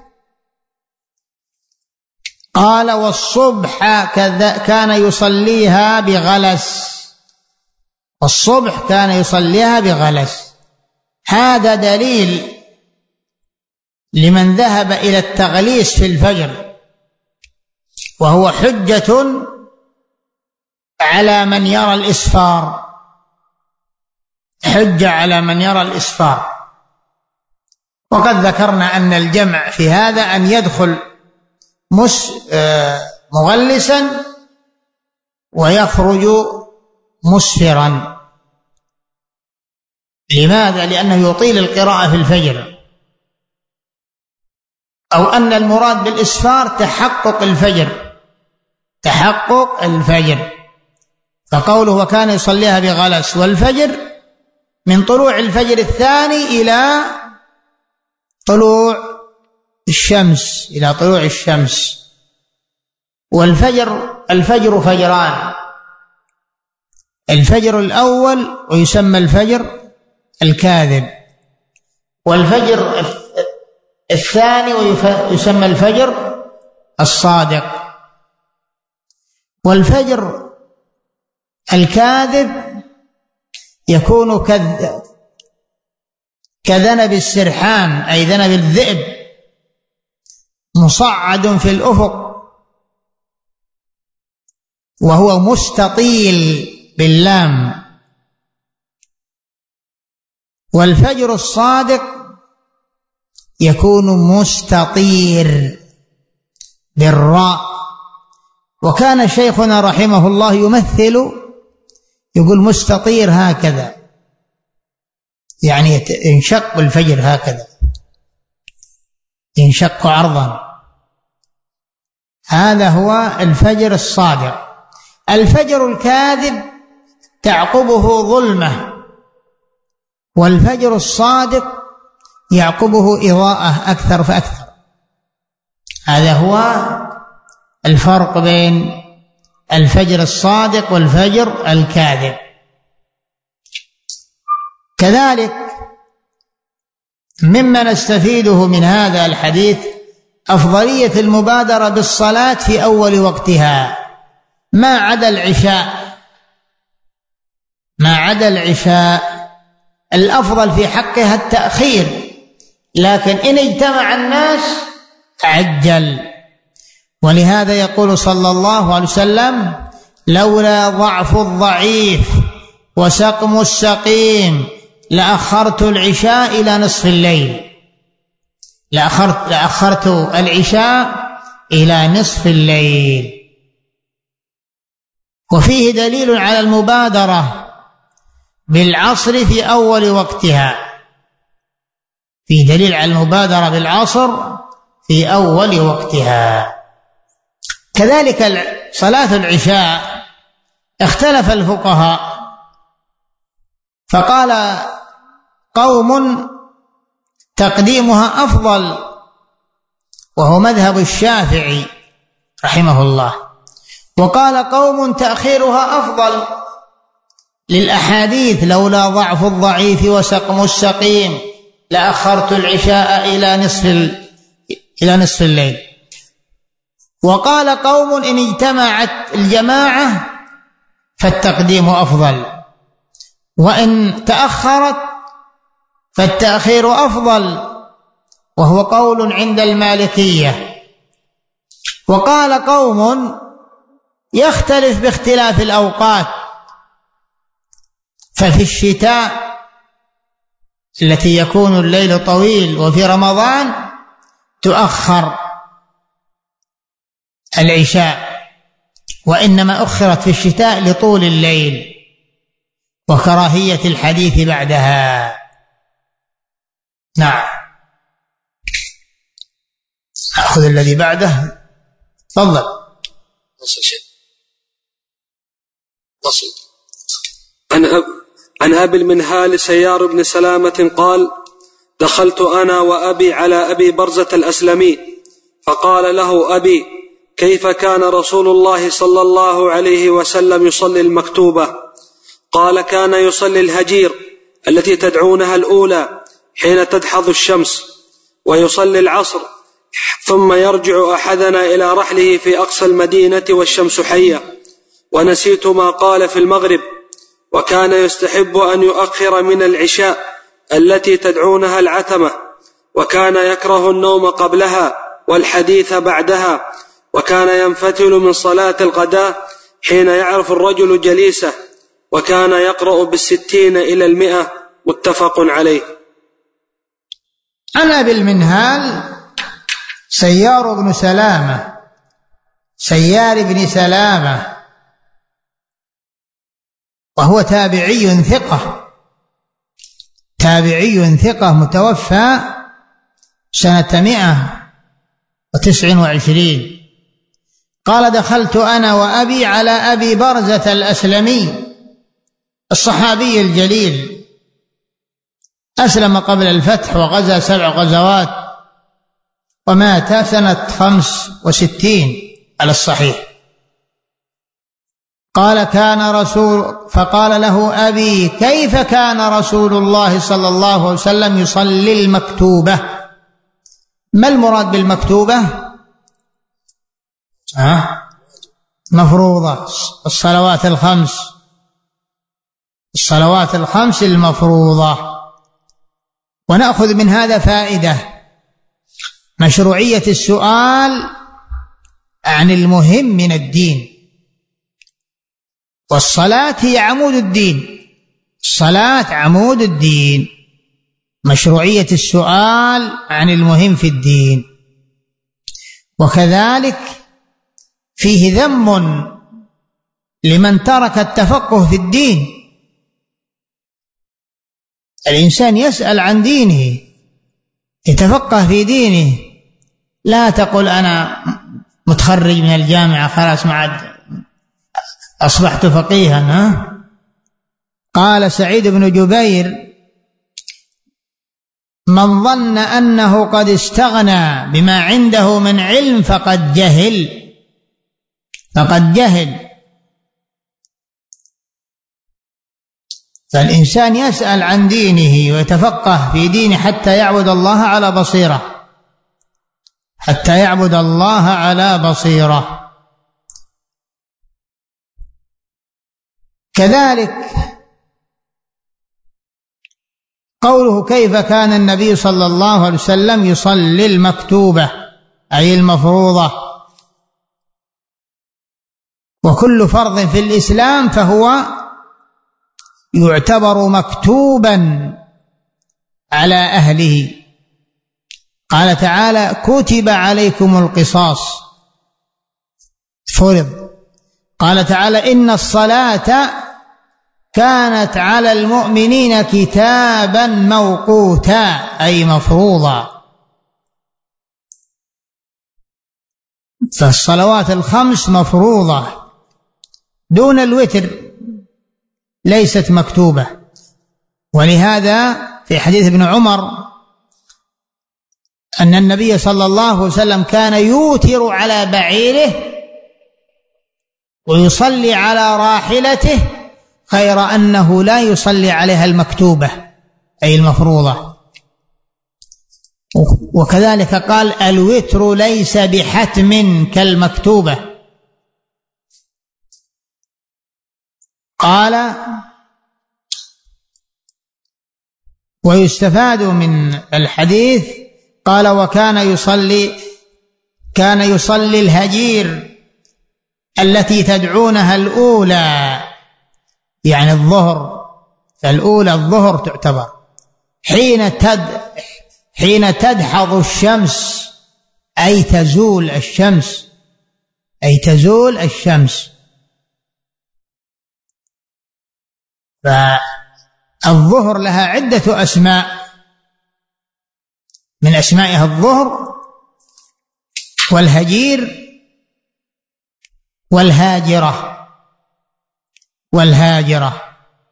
قال والصبح كان يصليها بغلس، الصبح كان يصليها بغلس. هذا دليل لمن ذهب إلى التغليس في الفجر، وهو حجة على من يرى الإسفار، حجة على من يرى الإسفار. وقد ذكرنا أن الجمع في هذا أن يدخل مغلسا ويخرج مسفرا. لماذا؟ لأنه يطيل القراءة في الفجر، أو أن المراد بالإسفار تحقق الفجر. فقوله وكان يصليها بغلس، والفجر من طلوع الفجر الثاني إلى طلوع الشمس. والفجر فجران، الفجر الأول ويسمى الفجر الكاذب، والفجر الثاني ويسمى الفجر الصادق. والفجر الكاذب يكون كذنب السرحان، أي ذنب الذئب، مصعد في الأفق، وهو مستطيل باللام. والفجر الصادق يكون مستطير بالراء. وكان شيخنا رحمه الله يمثل، يقول مستطير هكذا، يعني ينشق الفجر هكذا، ينشق عرضا. هذا هو الفجر الصادق. الفجر الكاذب تعقبه ظلمة، والفجر الصادق يعقبه إضاءة أكثر فأكثر. هذا هو الفرق بين الفجر الصادق والفجر الكاذب. كذلك مما نستفيده من هذا الحديث أفضلية المبادرة بالصلاة في أول وقتها ما عدا العشاء. ما عدا العشاء الأفضل في حقها التأخير، لكن إن اجتمع الناس عجل. ولهذا يقول صلى الله عليه وسلم: لولا ضعف الضعيف وسقم السقيم لأخرت العشاء إلى نصف الليل. لأخرت العشاء إلى نصف الليل. وفيه دليل على المبادرة بالعصر في أول وقتها. فيه دليل على المبادرة بالعصر في أول وقتها. كذلك صلاة العشاء اختلف الفقهاء، فقال قوم تقديمها أفضل، وهو مذهب الشافعي رحمه الله، وقال قوم تأخيرها أفضل للأحاديث: لولا ضعف الضعيف وسقم السقيم لأخرت العشاء إلى نصف الليل. وقال قوم إن اجتمعت الجماعة فالتقديم أفضل، وإن تأخرت فالتأخير أفضل، وهو قول عند المالكية. وقال قوم يختلف باختلاف الأوقات، ففي الشتاء التي يكون الليل طويل وفي رمضان تؤخر العشاء، وإنما أخرت في الشتاء لطول الليل وكراهية الحديث بعدها. نعم، نأخذ الذي بعده. تفضل. عن أبي المنهال سيار بن سلامة قال: دخلت أنا وأبي على أبي برزة الأسلمي فقال له أبي: كيف كان رسول الله صلى الله عليه وسلم يصلي المكتوبة؟ قال: كان يصلي الهجير التي تدعونها الأولى حين تدحض الشمس، ويصلي العصر، ثم يرجع أحدنا إلى رحله في أقصى المدينة والشمس حية. ونسيت ما قال في المغرب. وكان يستحب أن يؤخر من العشاء التي تدعونها العتمة، وكان يكره النوم قبلها والحديث بعدها، وكان ينفتل من صلاة الغداء حين يعرف الرجل جليسه، وكان يقرأ بال60 إلى 100. متفق عليه. عن أبي المنهال سيار بن سلامة، سيار بن سلامة، وهو تابعي ثقة متوفى سنة 129. قال: دخلت أنا وأبي على أبي برزة الأسلمي الصحابي الجليل، أسلم قبل الفتح وغزا 7 غزوات، ومات سنة 65 على الصحيح. قال: فقال له أبي: كيف كان رسول الله صلى الله عليه وسلم يصلي المكتوبة؟ ما المراد بالمكتوبة؟ مفروضة، الصلوات الخمس المفروضة. ونأخذ من هذا فائدة: مشروعية السؤال عن المهم من الدين، والصلاة هي عمود الدين. الصلاة عمود الدين، مشروعية السؤال عن المهم في الدين. وكذلك فيه ذم لمن ترك التفقه في الدين. الإنسان يسأل عن دينه، يتفقه في دينه. لا تقل أنا متخرج من الجامعة خلاص ما عاد أصبحت فقيها. قال سعيد بن جبير: من ظن أنه قد استغنى بما عنده من علم فقد جهل. فالإنسان يسأل عن دينه ويتفقه في دينه حتى يعبد الله على بصيرة، كذلك قوله: كيف كان النبي صلى الله عليه وسلم يصلي المكتوبة، أي المفروضة. وكل فرض في الإسلام فهو يعتبر مكتوبا على أهله. قال تعالى: كتب عليكم القصاص، فرض. قال تعالى: إن الصلاة كانت على المؤمنين كتابا موقوتا، أي مفروضا. فالصلوات الخمس مفروضة دون الوتر، ليست مكتوبة. ولهذا في حديث ابن عمر أن النبي صلى الله عليه وسلم كان يوتر على بعيره ويصلي على راحلته، غير أنه لا يصلي عليها المكتوبة أي المفروضة. وكذلك قال: الوتر ليس بحتم كالمكتوبة. قال: ويستفاد من الحديث، قال: وكان يصلي الهجير التي تدعونها الأولى، يعني الظهر. فالأولى الظهر تعتبر حين تدحض الشمس، أي تزول الشمس. فالظهر لها عدة أسماء، من أسمائها الظهر والهجير والهاجرة.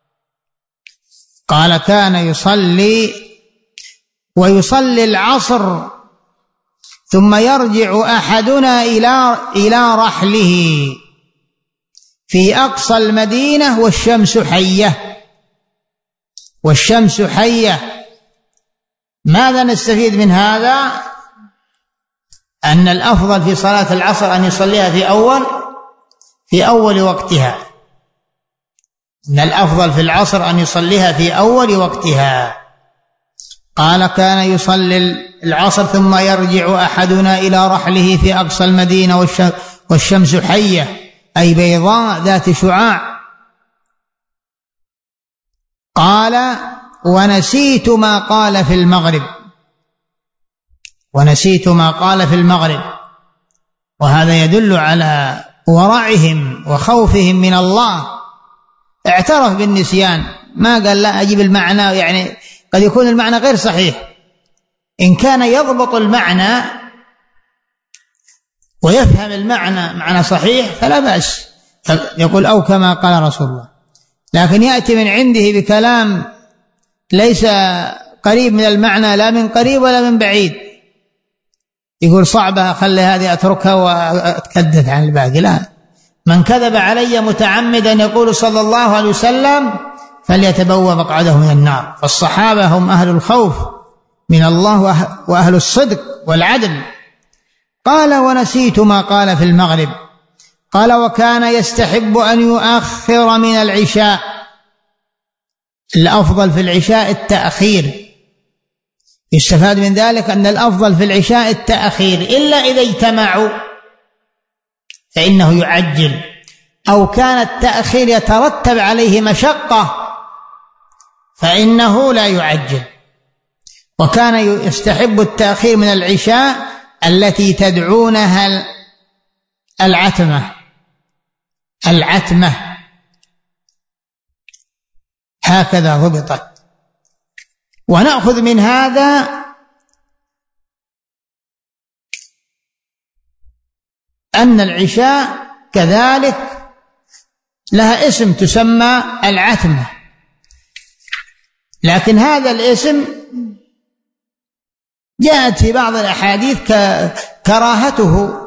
قال: كان ويصلي العصر ثم يرجع أحدنا إلى رحله في أقصى المدينة والشمس حية. ماذا نستفيد من هذا؟ أن الأفضل في صلاة العصر أن يصليها في أول وقتها. أن الأفضل في العصر أن يصليها في أول وقتها. قال: كان يصلي العصر ثم يرجع أحدنا إلى رحله في أقصى المدينة والشمس حية، أي بيضاء ذات شعاع. قال: ونسيت ما قال في المغرب. وهذا يدل على ورعهم وخوفهم من الله. اعترف بالنسيان، ما قال لا أجيب المعنى، يعني قد يكون المعنى غير صحيح. إن كان يضبط المعنى ويفهم المعنى معنى صحيح فلا بأس، يقول أو كما قال رسول الله. لكن يأتي من عنده بكلام ليس قريب من المعنى، لا من قريب ولا من بعيد، يقول صعبة خلي هذه أتركها وأتكدث عن الباقي. لا، من كذب علي متعمدا يقول صلى الله عليه وسلم فليتبوأ مقعده من النار. فالصحابة هم أهل الخوف من الله وأهل الصدق والعدل. قال: ونسيت ما قال في المغرب. قال: وكان يستحب أن يؤخر من العشاء. الأفضل في العشاء التأخير. يستفاد من ذلك أن الأفضل في العشاء التأخير، إلا إذا اجتمعوا فإنه يعجل، أو كان التأخير يترتب عليه مشقة فإنه لا يعجل. وكان يستحب التأخير من العشاء التي تدعونها العتمة هكذا ضبطت. ونأخذ من هذا أن العشاء كذلك لها اسم تسمى العتمة، لكن هذا الاسم جاءت في بعض الأحاديث كراهته،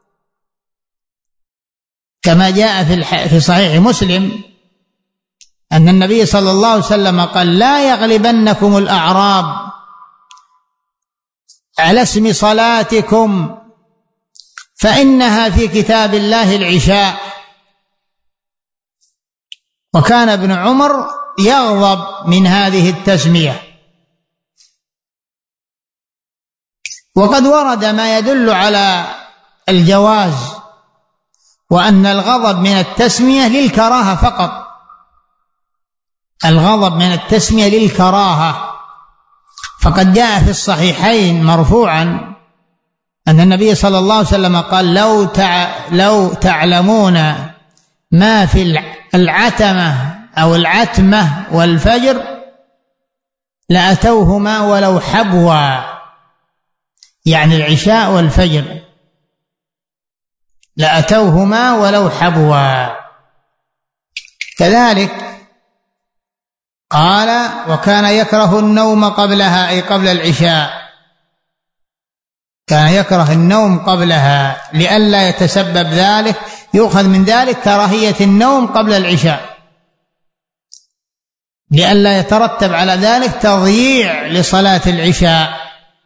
كما جاء في صحيح مسلم أن النبي صلى الله عليه وسلم قال: لا يغلبنكم الأعراب على اسم صلاتكم فإنها في كتاب الله العشاء. وكان ابن عمر يغضب من هذه التسمية. وقد ورد ما يدل على الجواز، وأن الغضب من التسمية للكراهة فقط، الغضب من التسمية للكراهة. فقد جاء في الصحيحين مرفوعا أن النبي صلى الله عليه وسلم قال: لو تعلمون ما في العتمة أو العتمة والفجر لأتوهما ولو حبوا، يعني العشاء والفجر لأتوهما ولو حبوا. كذلك قال: وكان يكره النوم قبلها، أي قبل العشاء، كان يكره النوم قبلها لئلا يتسبب ذلك، يؤخذ من ذلك كراهية النوم قبل العشاء، لئلا يترتب على ذلك تضييع لصلاة العشاء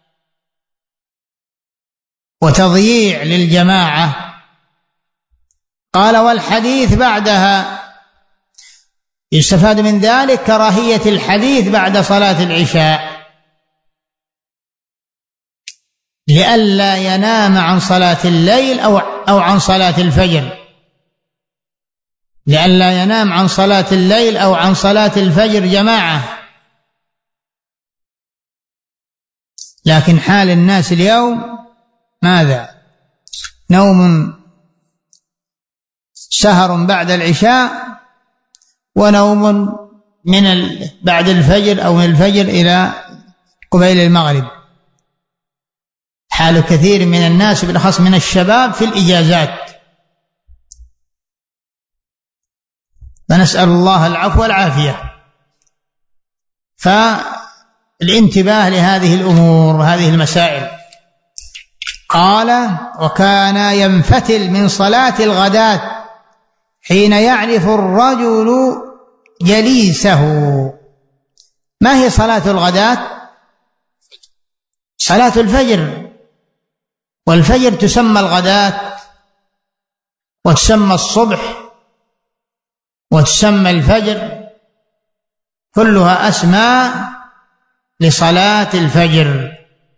وتضييع للجماعة. قال: والحديث بعدها، يستفاد من ذلك كراهية الحديث بعد صلاة العشاء لئلا ينام عن صلاة الليل أو عن صلاة الفجر، لئلا ينام عن صلاة الليل أو عن صلاة الفجر جماعة. لكن حال الناس اليوم ماذا؟ نوم سهر بعد العشاء، ونوم بعد الفجر أو من الفجر إلى قبيل المغرب. حال كثير من الناس بالأخص من الشباب في الإجازات، فنسأل الله العفو والعافية. فالانتباه لهذه الأمور وهذه المسائل. قال: وكان ينفتل من صلاة الغداة حين يعرف الرجل جليسه. ما هي صلاة الغداة؟ صلاة الفجر، والفجر تسمى الغداة وتسمى الصبح وتسمى الفجر، كلها أسماء لصلاة الفجر.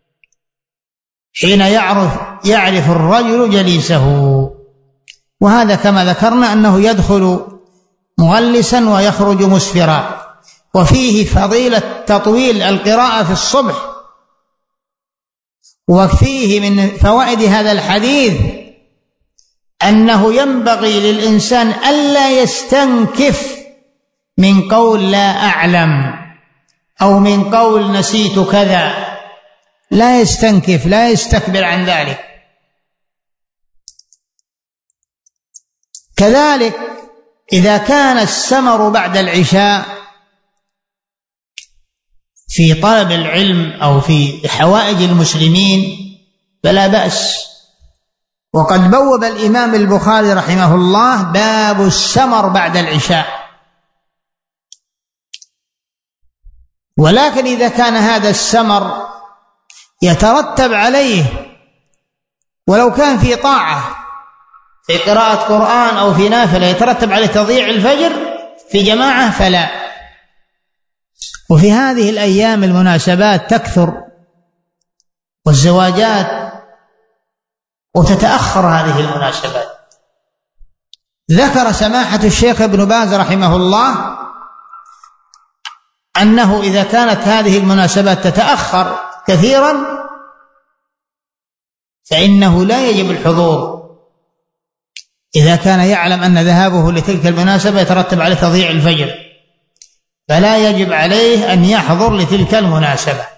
حين يعرف الرجل جليسه، وهذا كما ذكرنا أنه يدخل مغلسا ويخرج مسفرا. وفيه فضيلة تطويل القراءة في الصبح. وفيه من فوائد هذا الحديث أنه ينبغي للإنسان ألا يستنكف من قول لا أعلم أو من قول نسيت كذا، لا يستنكف، لا يستكبر عن ذلك. كذلك إذا كان السمر بعد العشاء في طلب العلم أو في حوائج المسلمين فلا بأس. وقد بوب الإمام البخاري رحمه الله باب السمر بعد العشاء. ولكن إذا كان هذا السمر يترتب عليه، ولو كان في طاعة في قراءة قرآن أو في نافلة يترتب عليه تضييع الفجر في جماعة، فلا. وفي هذه الأيام المناسبات تكثر والزواجات وتتأخر هذه المناسبات. ذكر سماحة الشيخ ابن باز رحمه الله أنه إذا كانت هذه المناسبات تتأخر كثيرا فإنه لا يجب الحضور، إذا كان يعلم أن ذهابه لتلك المناسبة يترتب عليه تضييع الفجر فلا يجب عليه أن يحضر لتلك المناسبة.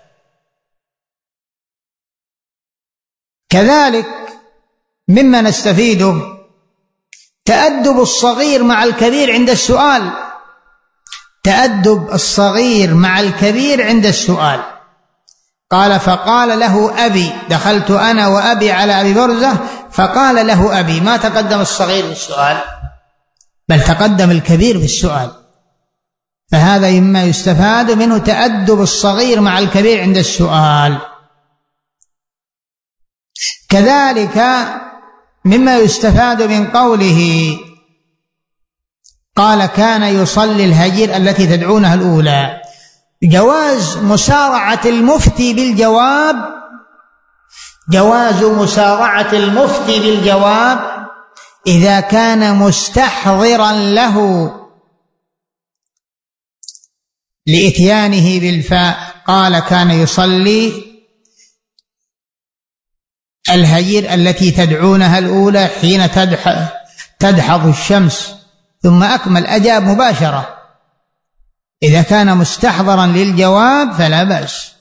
كذلك مما نستفيده تأدب الصغير مع الكبير عند السؤال، تأدب الصغير مع الكبير عند السؤال. قال فقال له أبي، دخلت أنا وأبي على أبي برزة فقال له أبي، ما تقدم الصغير بالسؤال بل تقدم الكبير بالسؤال، فهذا مما يستفاد منه تأدب الصغير مع الكبير عند السؤال. كذلك مما يستفاد من قوله قال كان يصلي الهجير التي تدعونها الأولى جواز مسارعة المفتي بالجواب، جواز مسارعة المفتي بالجواب إذا كان مستحضرا له لإتيانه بالفاء. قال كان يصلي الهجير التي تدعونها الأولى حين تدحض الشمس، ثم أكمل أجاب مباشرة. إذا كان مستحضرا للجواب فلا بأس.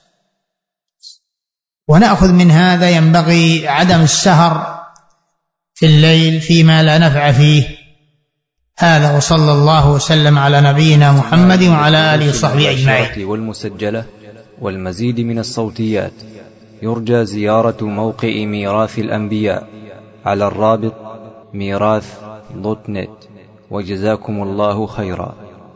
ونأخذ من هذا ينبغي عدم السهر في الليل فيما لا نفع فيه. هذا وصلى الله وسلم على نبينا محمد وعلى آله وصحبه أجمعين. والمسجلة والمزيد من الصوتيات يرجى زيارة موقع ميراث الأنبياء على الرابط ميراث.net. وجزاكم الله خيرا.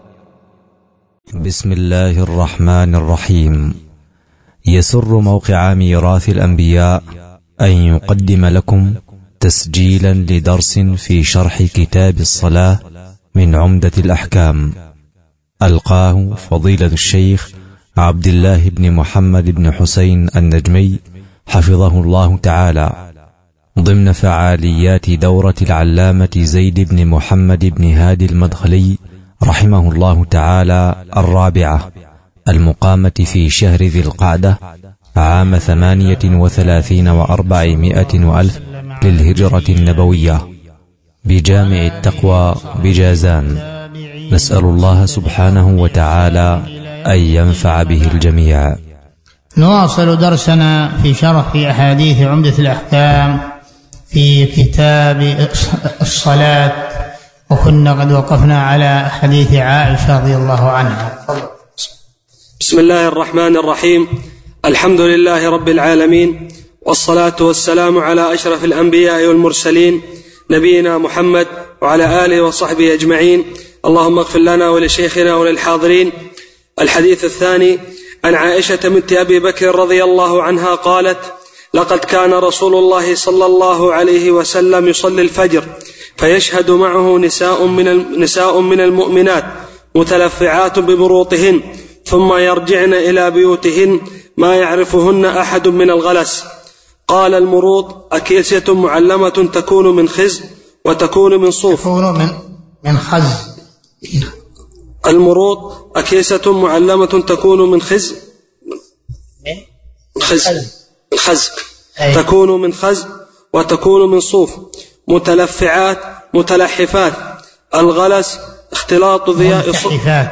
بسم الله الرحمن الرحيم. يسر موقع ميراث الأنبياء أن يقدم لكم تسجيلا لدرس في شرح كتاب الصلاة من عمدة الأحكام، ألقاه فضيلة الشيخ عبد الله بن محمد بن حسين النجمي حفظه الله تعالى، ضمن فعاليات دورة العلامة زيد بن محمد بن هادي المدخلي رحمه الله تعالى 4 المقامة في شهر ذي القعدة عام 38 و400 وألف للهجرة النبوية بجامع التقوى بجازان. نسأل الله سبحانه وتعالى أن ينفع به الجميع. نواصل درسنا في شرح أحاديث عمدة الأحكام في كتاب الصلاة، وكنا قد وقفنا على حديث عائشة رضي الله عنها. بسم الله الرحمن الرحيم. الحمد لله رب العالمين، والصلاة والسلام على أشرف الأنبياء والمرسلين نبينا محمد وعلى آله وصحبه أجمعين. اللهم اغفر لنا ولشيخنا وللحاضرين. الحديث الثاني عن عائشة بنت أبي بكر رضي الله عنها قالت: لقد كان رسول الله صلى الله عليه وسلم يصلي الفجر فيشهد معه نساء من المؤمنات متلفعات بمروطهن، ثم يرجعن إلى بيوتهن ما يعرفهن أحد من الغلس. قال: المروط أكيسة معلمة تكون من خز وتكون من صوف. تكون من خز. المروط أكيسة معلمة تكون من خز تكون من خز وتكون من صوف. متلفعات متلحفات. الغلس اختلاط ضياء الصبح.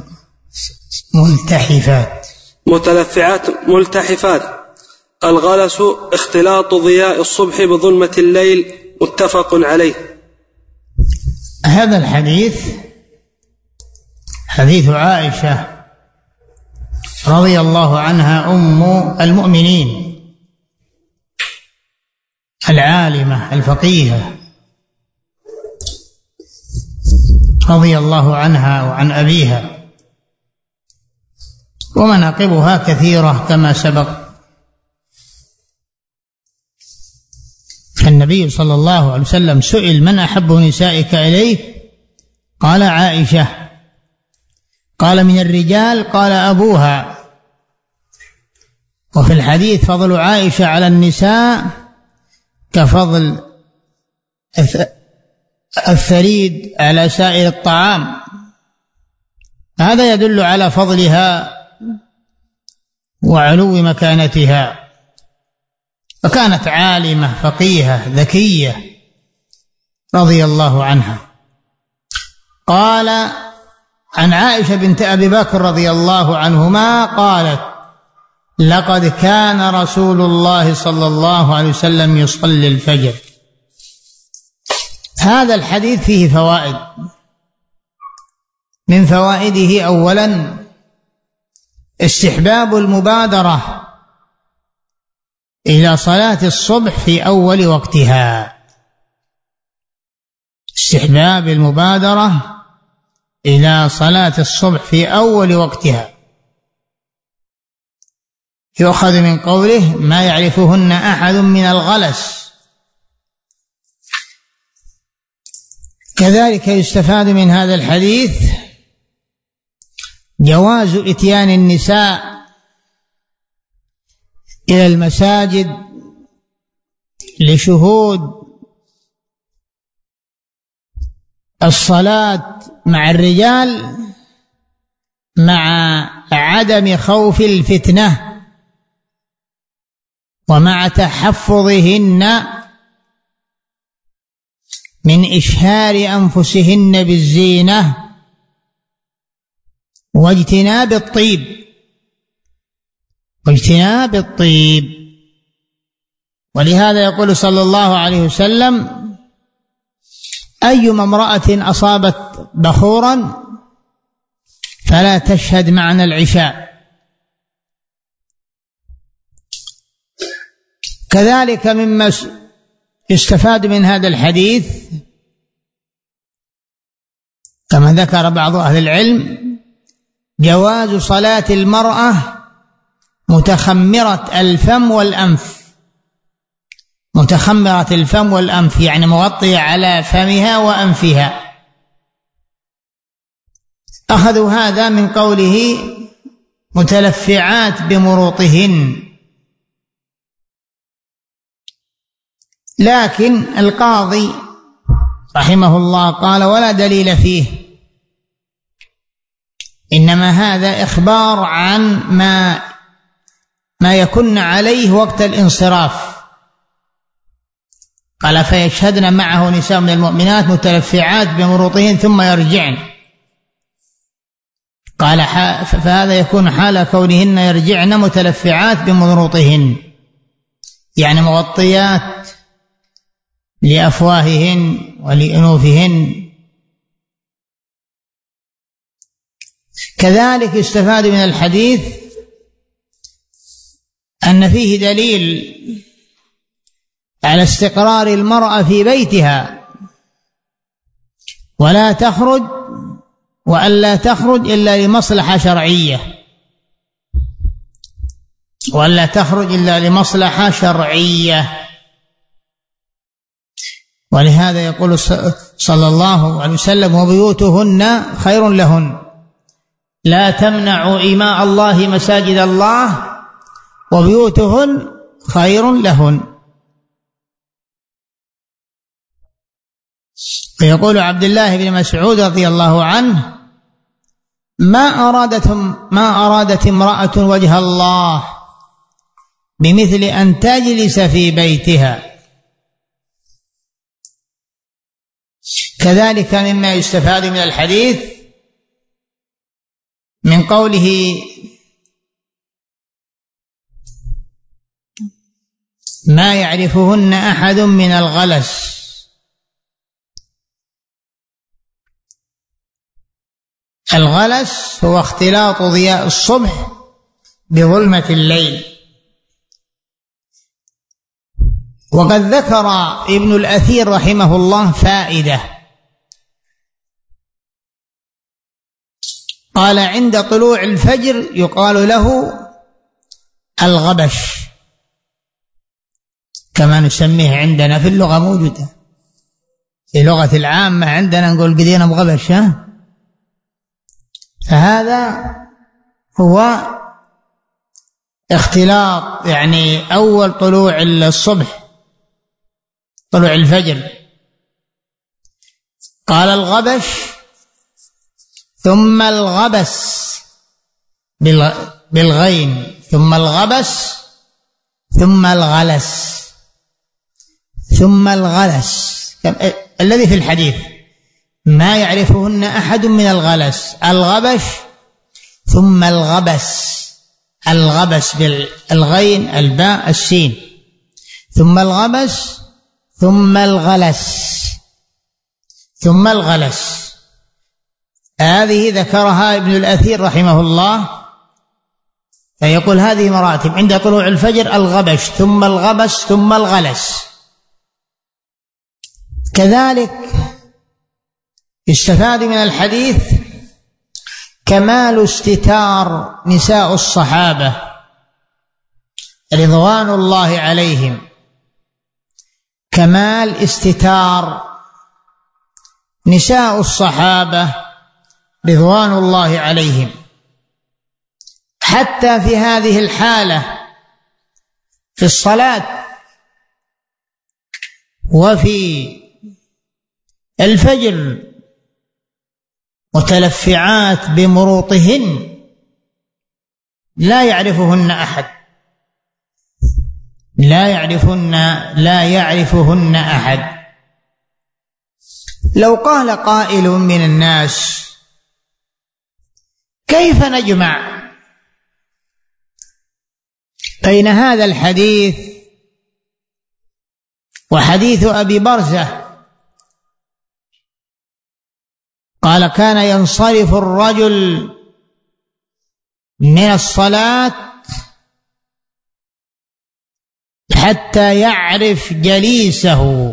ملتحفات. متلفعات ملتحفات. الغلس اختلاط ضياء الصبح بظلمة الليل. متفق عليه. هذا الحديث حديث عائشة رضي الله عنها أم المؤمنين العالمة الفقيهة رضي الله عنها وعن أبيها، ومناقبها كثيرة كما سبق. فالنبي صلى الله عليه وسلم سئل: من أحب نسائك إليه؟ قال: عائشة. قال: من الرجال؟ قال: أبوها. وفي الحديث: فضل عائشة على النساء كفضل الثريد على سائر الطعام. هذا يدل على فضلها وعلو مكانتها. فكانت عالمة فقيهة ذكية رضي الله عنها. قال عن عائشة بنت أبي بكر رضي الله عنهما قالت: لقد كان رسول الله صلى الله عليه وسلم يصلي الفجر. هذا الحديث فيه فوائد. من فوائده أولا استحباب المبادرة إلى صلاة الصبح في أول وقتها. استحباب المبادرة إلى صلاة الصبح في أول وقتها. يؤخذ من قوله: ما يعرفهن أحد من الغلس. كذلك يستفاد من هذا الحديث جواز إتيان النساء إلى المساجد لشهود الصلاة مع الرجال مع عدم خوف الفتنة ومع تحفظهن من إشهار أنفسهن بالزينة واجتناب الطيب. ولهذا يقول صلى الله عليه وسلم: أيما امرأة أصابت بخورا فلا تشهد معنا العشاء. كذلك مما يستفاد من هذا الحديث كما ذكر بعض أهل العلم جواز صلاة المرأة متخمرة الفم والأنف، يعني مغطية على فمها وأنفها. أخذوا هذا من قوله متلفعات بمروطهن. لكن القاضي رحمه الله قال: ولا دليل فيه، إنما هذا إخبار عن ما يكن عليه وقت الانصراف. قال: فيشهدن معه نساء من المؤمنات متلفعات بمروطهن ثم يرجعن. قال: فهذا يكون حال كونهن يرجعن متلفعات بمروطهن، يعني مغطيات لأفواههن ولأنوفهن. كذلك يستفاد من الحديث أن فيه دليل على استقرار المرأة في بيتها وألا تخرج إلا لمصلحة شرعية. ولهذا يقول صلى الله عليه وسلم: وبيوتهن خير لهن، لا تمنعوا إماء الله مساجد الله وبيوتهن خير لهن. ويقول عبد الله بن مسعود رضي الله عنه: ما أرادت امرأة وجه الله بمثل أن تجلس في بيتها. كذلك مما يستفاد من الحديث من قوله: ما يعرفهن أحد من الغلس. الغلس هو اختلاط ضياء الصبح بظلمة الليل. وقد ذكر ابن الأثير رحمه الله فائدة، قال: عند طلوع الفجر يقال له الغبش، كما نسميه عندنا في اللغة، موجودة في لغة العامة عندنا نقول قدينا بغبش. فهذا هو اختلاط، يعني أول طلوع الصبح، طلوع الفجر. قال: الغبش ثم الغبس بالغين، ثم الغبس ثم الغلس، ثم الغلس الذي في الحديث ما يعرفهن أحد من الغلس، الغبش ثم الغبس، الغبس بالغين الباء السين، ثم الغبس ثم الغلس، ثم الغلس. هذه ذكرها ابن الأثير رحمه الله، فيقول هذه مراتب: عند طلوع الفجر الغبش، ثم الغبس، ثم الغلس. كذلك يستفاد من الحديث كمال استتار نساء الصحابة رضوان الله عليهم، كمال استتار نساء الصحابة رضوان الله عليهم، حتى في هذه الحالة في الصلاة وفي الفجر متلفعات بمروطهن لا يعرفهن أحد، لا يعرفهن أحد. لو قال قائل من الناس: كيف نجمع بين هذا الحديث وحديث أبي برزة قال: كان ينصرف الرجل من الصلاة حتى يعرف جليسه،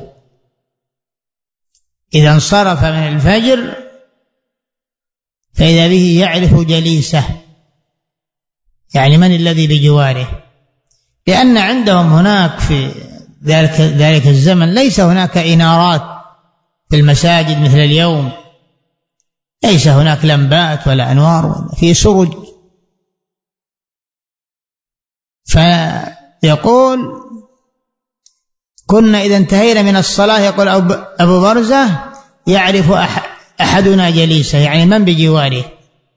إذا انصرف من الفجر فإذا به يعرف جليسه، يعني من الذي بجواره، لأن عندهم هناك في ذلك الزمن ليس هناك إنارات في المساجد مثل اليوم، ليس هناك لمبات ولا أنوار، في سرج. فيقول: كنا إذا انتهينا من الصلاة، يقول أبو برزة، يعرف أحدنا جليسه، يعني من بجواره.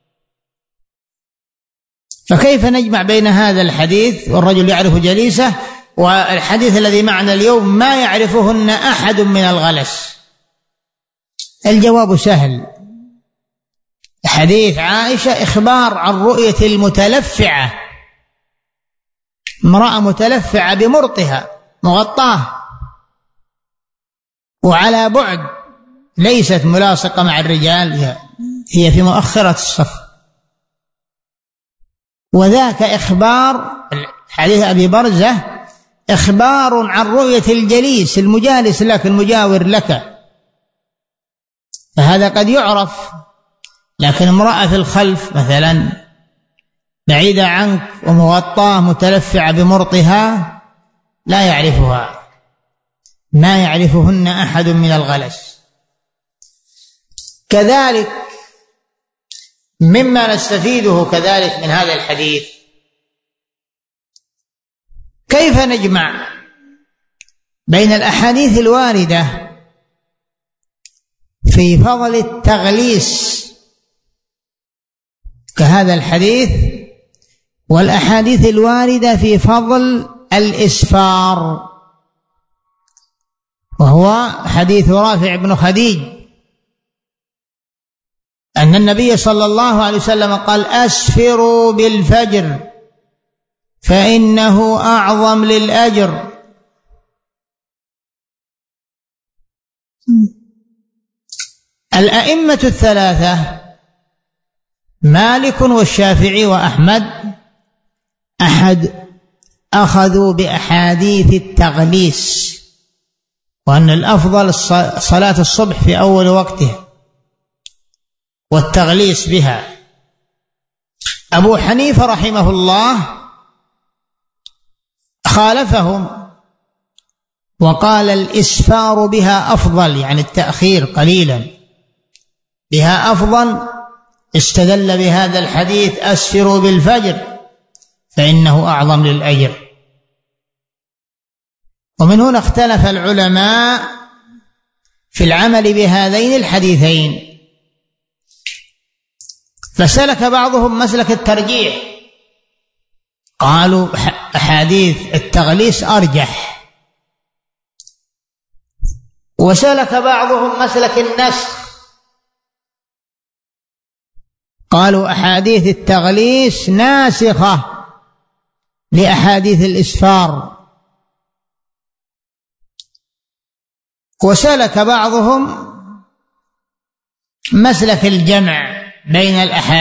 فكيف نجمع بين هذا الحديث والرجل يعرف جليسه والحديث الذي معنا اليوم ما يعرفهن أحد من الغلس؟ الجواب سهل. حديث عائشة إخبار عن رؤية المتلفعة، امرأة متلفعة بمرطها مغطاه وعلى بعد، ليست ملاصقة مع الرجال، هي في مؤخرة الصف. وذاك إخبار حديث أبي برزة إخبار عن رؤية الجليس، المجالس لك، المجاور لك، فهذا قد يعرف. لكن امرأة في الخلف مثلا بعيدة عنك ومغطاة متلفعة بمرطها لا يعرفها، ما يعرفهن أحد من الغلس. كذلك مما نستفيده كذلك من هذا الحديث كيف نجمع بين الأحاديث الواردة في فضل التغليس كهذا الحديث والأحاديث الواردة في فضل الإسفار، وهو حديث رافع بن خديج أن النبي صلى الله عليه وسلم قال: أسفروا بالفجر فإنه أعظم للأجر. الأئمة الثلاثة مالك والشافعي وأحمد أخذوا بأحاديث التغليس، وأن الأفضل صلاة الصبح في أول وقته والتغليس بها. أبو حنيفة رحمه الله خالفهم وقال: الإسفار بها أفضل، يعني التأخير قليلا بها أفضل. استدل بهذا الحديث: أسفروا بالفجر فإنه أعظم للأجر. ومن هنا اختلف العلماء في العمل بهذين الحديثين، فسلك بعضهم مسلك الترجيح، قالوا أحاديث التغليس أرجح، وسلك بعضهم مسلك النسخ، قالوا أحاديث التغليس ناسخة لأحاديث الإسفار، وسلك بعضهم مسلك الجمع بين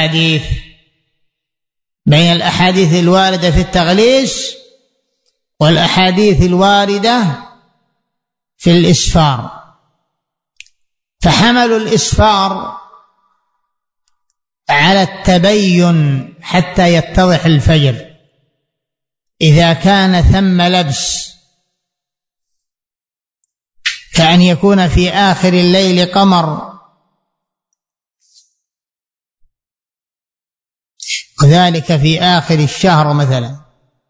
الأحاديث الواردة في التغليس والأحاديث الواردة في الإسفار، فحملوا الإسفار على التبين حتى يتضح الفجر إذا كان ثم لبس، كأن يكون في آخر الليل قمر، وذلك في آخر الشهر مثلا،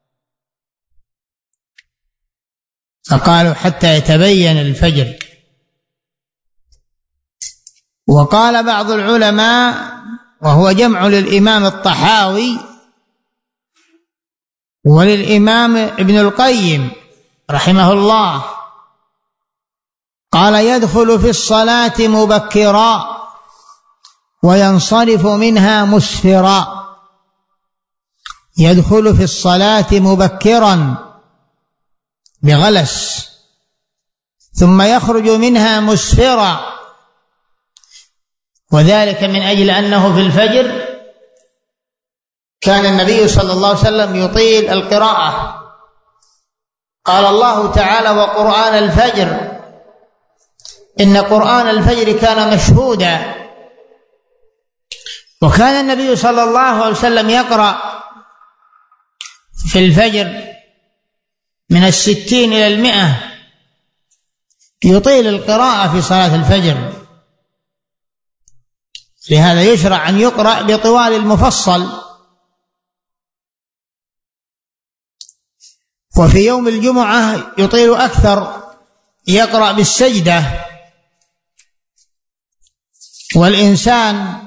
فقالوا حتى يتبين الفجر. وقال بعض العلماء، وهو جمع للإمام الطحاوي وللإمام ابن القيم رحمه الله، قال: يدخل في الصلاة مبكرا وينصرف منها مسفرا. يدخل في الصلاة مبكرا بغلس، ثم يخرج منها مسفرا، وذلك من أجل أنه في الفجر كان النبي صلى الله عليه وسلم يطيل القراءة. قال الله تعالى: وقرآن الفجر إن قرآن الفجر كان مشهودا. وكان النبي صلى الله عليه وسلم يقرأ في الفجر من 60 إلى 100، يطيل القراءة في صلاة الفجر، لهذا يشرع أن يقرأ بطوال المفصل. وفي يوم الجمعة يطيل أكثر، يقرأ بالسجدة. والإنسان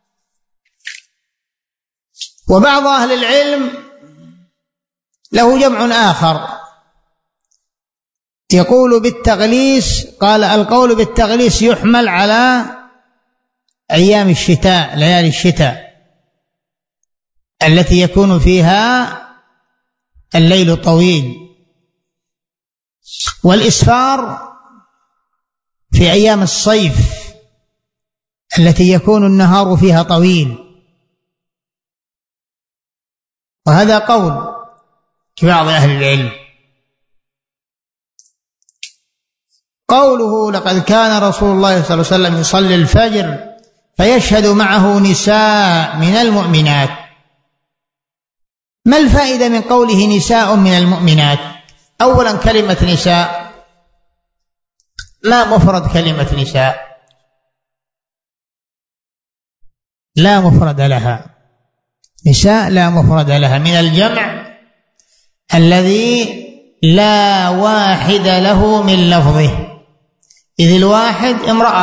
وبعض أهل العلم له جمع آخر يقول بالتغليس، قال: القول بالتغليس يحمل على أيام الشتاء، ليالي الشتاء التي يكون فيها الليل طويل، والإسفار في أيام الصيف التي يكون النهار فيها طويل. وهذا قول بعض أهل العلم. قوله: لقد كان رسول الله صلى الله عليه وسلم يصلي الفجر فيشهد معه نساء من المؤمنات. ما الفائدة من قوله نساء من المؤمنات؟ أولا، كلمة نساء ما مفرد كلمة نساء، لا مفرد لها، نساء لا مفرد لها، من الجمع الذي لا واحد له من لفظه، إذ الواحد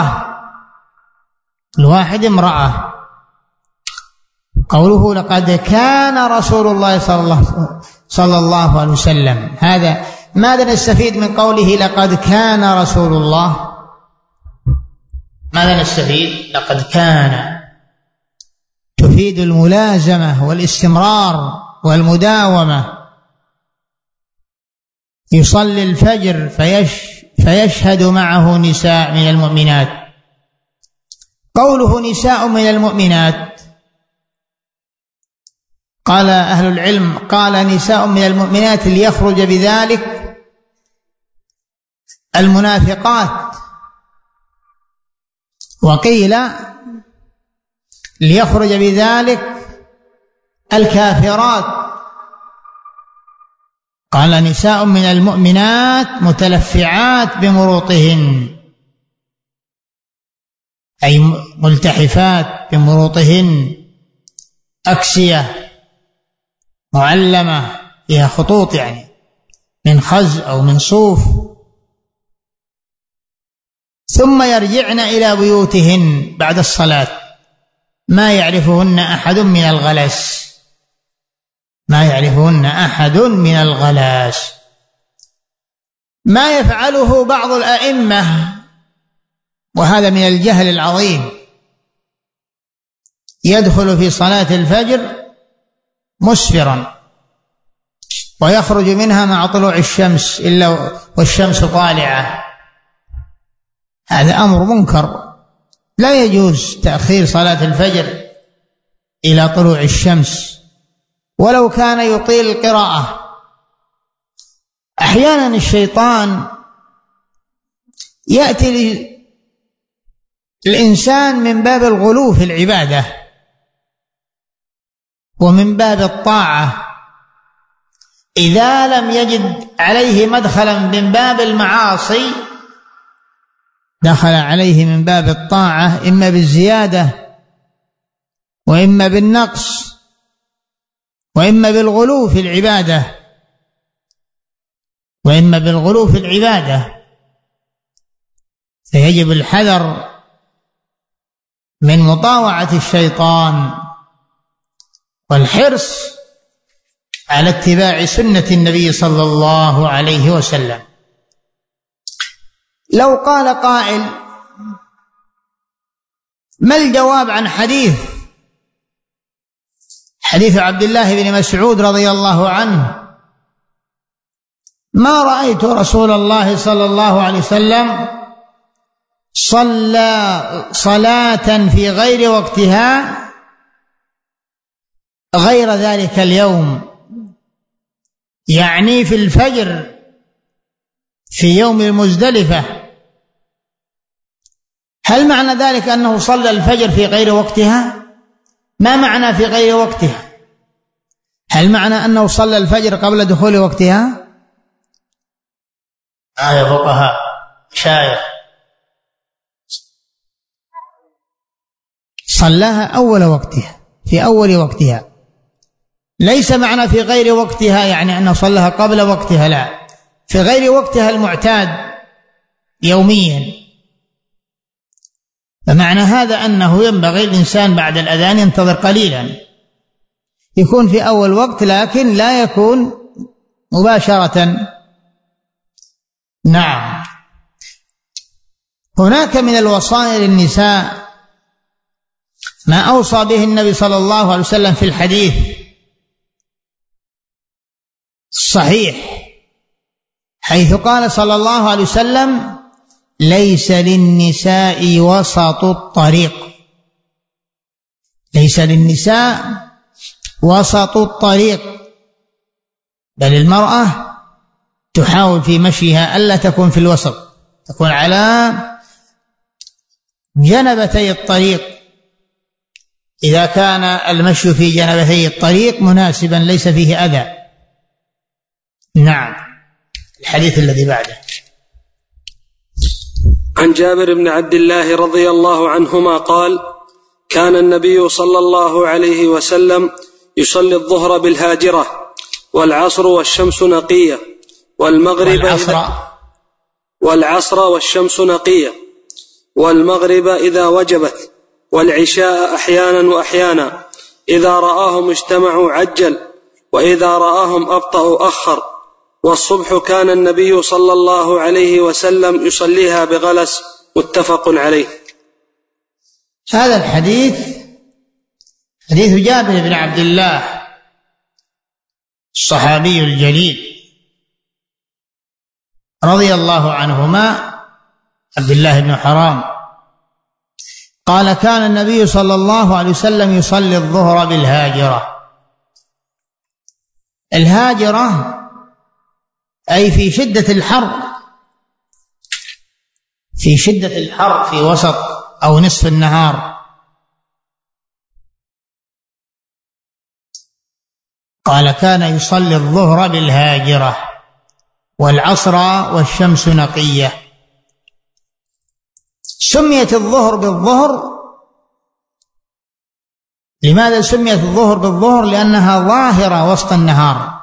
امرأة. قوله: لقد كان رسول الله صلى الله عليه وسلم، هذا ماذا نستفيد من قوله لقد كان رسول الله؟ ماذا نستفيد؟ لقد كان تفيد الملازمة والاستمرار والمداومة. يصلي الفجر فيشهد معه نساء من المؤمنات. قوله نساء من المؤمنات، قال أهل العلم، قال نساء من المؤمنات ليخرج بذلك المنافقات، وقيل ليخرج بذلك الكافرات. قال نساء من المؤمنات متلفعات بمروطهن، أي ملتحفات بمروطهن، أكسية معلمة فيها خطوط، يعني من خز أو من صوف. ثم يرجعن إلى بيوتهن بعد الصلاة، ما يعرفهن أحد من الغلس، ما يعرفهن أحد من الغلاس. ما يفعله بعض الأئمة وهذا من الجهل العظيم، يدخل في صلاة الفجر مسفرا ويخرج منها مع طلوع الشمس إلا والشمس طالعة، هذا أمر منكر. لا يجوز تأخير صلاة الفجر إلى طلوع الشمس ولو كان يطيل القراءة. أحيانا الشيطان يأتي للإنسان من باب الغلو في العبادة ومن باب الطاعة، إذا لم يجد عليه مدخلا من باب المعاصي دخل عليه من باب الطاعة، إما بالزيادة وإما بالنقص وإما بالغلو في العبادة وإما بالغلو في العبادة. فيجب الحذر من مطاوعة الشيطان والحرص على اتباع سنة النبي صلى الله عليه وسلم. لو قال قائل: ما الجواب عن حديث عبد الله بن مسعود رضي الله عنه: ما رأيت رسول الله صلى الله عليه وسلم صلى صلاة في غير وقتها غير ذلك اليوم، يعني في الفجر في يوم المزدلفة. هل معنى ذلك أنه صلى الفجر في غير وقتها؟ ما معنى في غير وقتها؟ هل معنى أنه صلى الفجر قبل دخول وقتها؟ يا فقهاء شايخ، صلاها أول وقتها، في أول وقتها. ليس معنى في غير وقتها يعني أنه صلاها قبل وقتها، لا، في غير وقتها المعتاد يوميا. فمعنى هذا أنه ينبغي الإنسان بعد الأذان ينتظر قليلا، يكون في أول وقت لكن لا يكون مباشرة. نعم. هناك من الوصايا للنساء ما أوصى به النبي صلى الله عليه وسلم في الحديث الصحيح، حيث قال صلى الله عليه وسلم: ليس للنساء وسط الطريق، ليس للنساء وسط الطريق، بل المرأة تحاول في مشيها ألا تكون في الوسط، تكون على جنبتي الطريق، إذا كان المشي في جنبتي الطريق مناسبا ليس فيه أذى. نعم. الحديث الذي بعده. عن جابر بن عبد الله رضي الله عنهما قال: كان النبي صلى الله عليه وسلم يصلي الظهر بالهاجرة والعصر والشمس نقية والعصر والشمس نقية والمغرب إذا وجبت والعشاء أحيانا وأحيانا، إذا رآهم اجتمعوا عجل وإذا رآهم أبطأوا أخر، والصبح كان النبي صلى الله عليه وسلم يصليها بغلس. متفق عليه. هذا الحديث حديث جابر بن عبد الله الصحابي الجليل رضي الله عنهما، عبد الله بن حرام، قال: كان النبي صلى الله عليه وسلم يصلي الظهر بالهاجرة. الهاجرة أي في شدة الحر، في شدة الحر، في وسط أو نصف النهار. قال: كان يصلي الظهر بالهاجرة والعصر والشمس نقية. سميت الظهر بالظهر. لماذا سميت الظهر بالظهر؟ لأنها ظاهرة وسط النهار،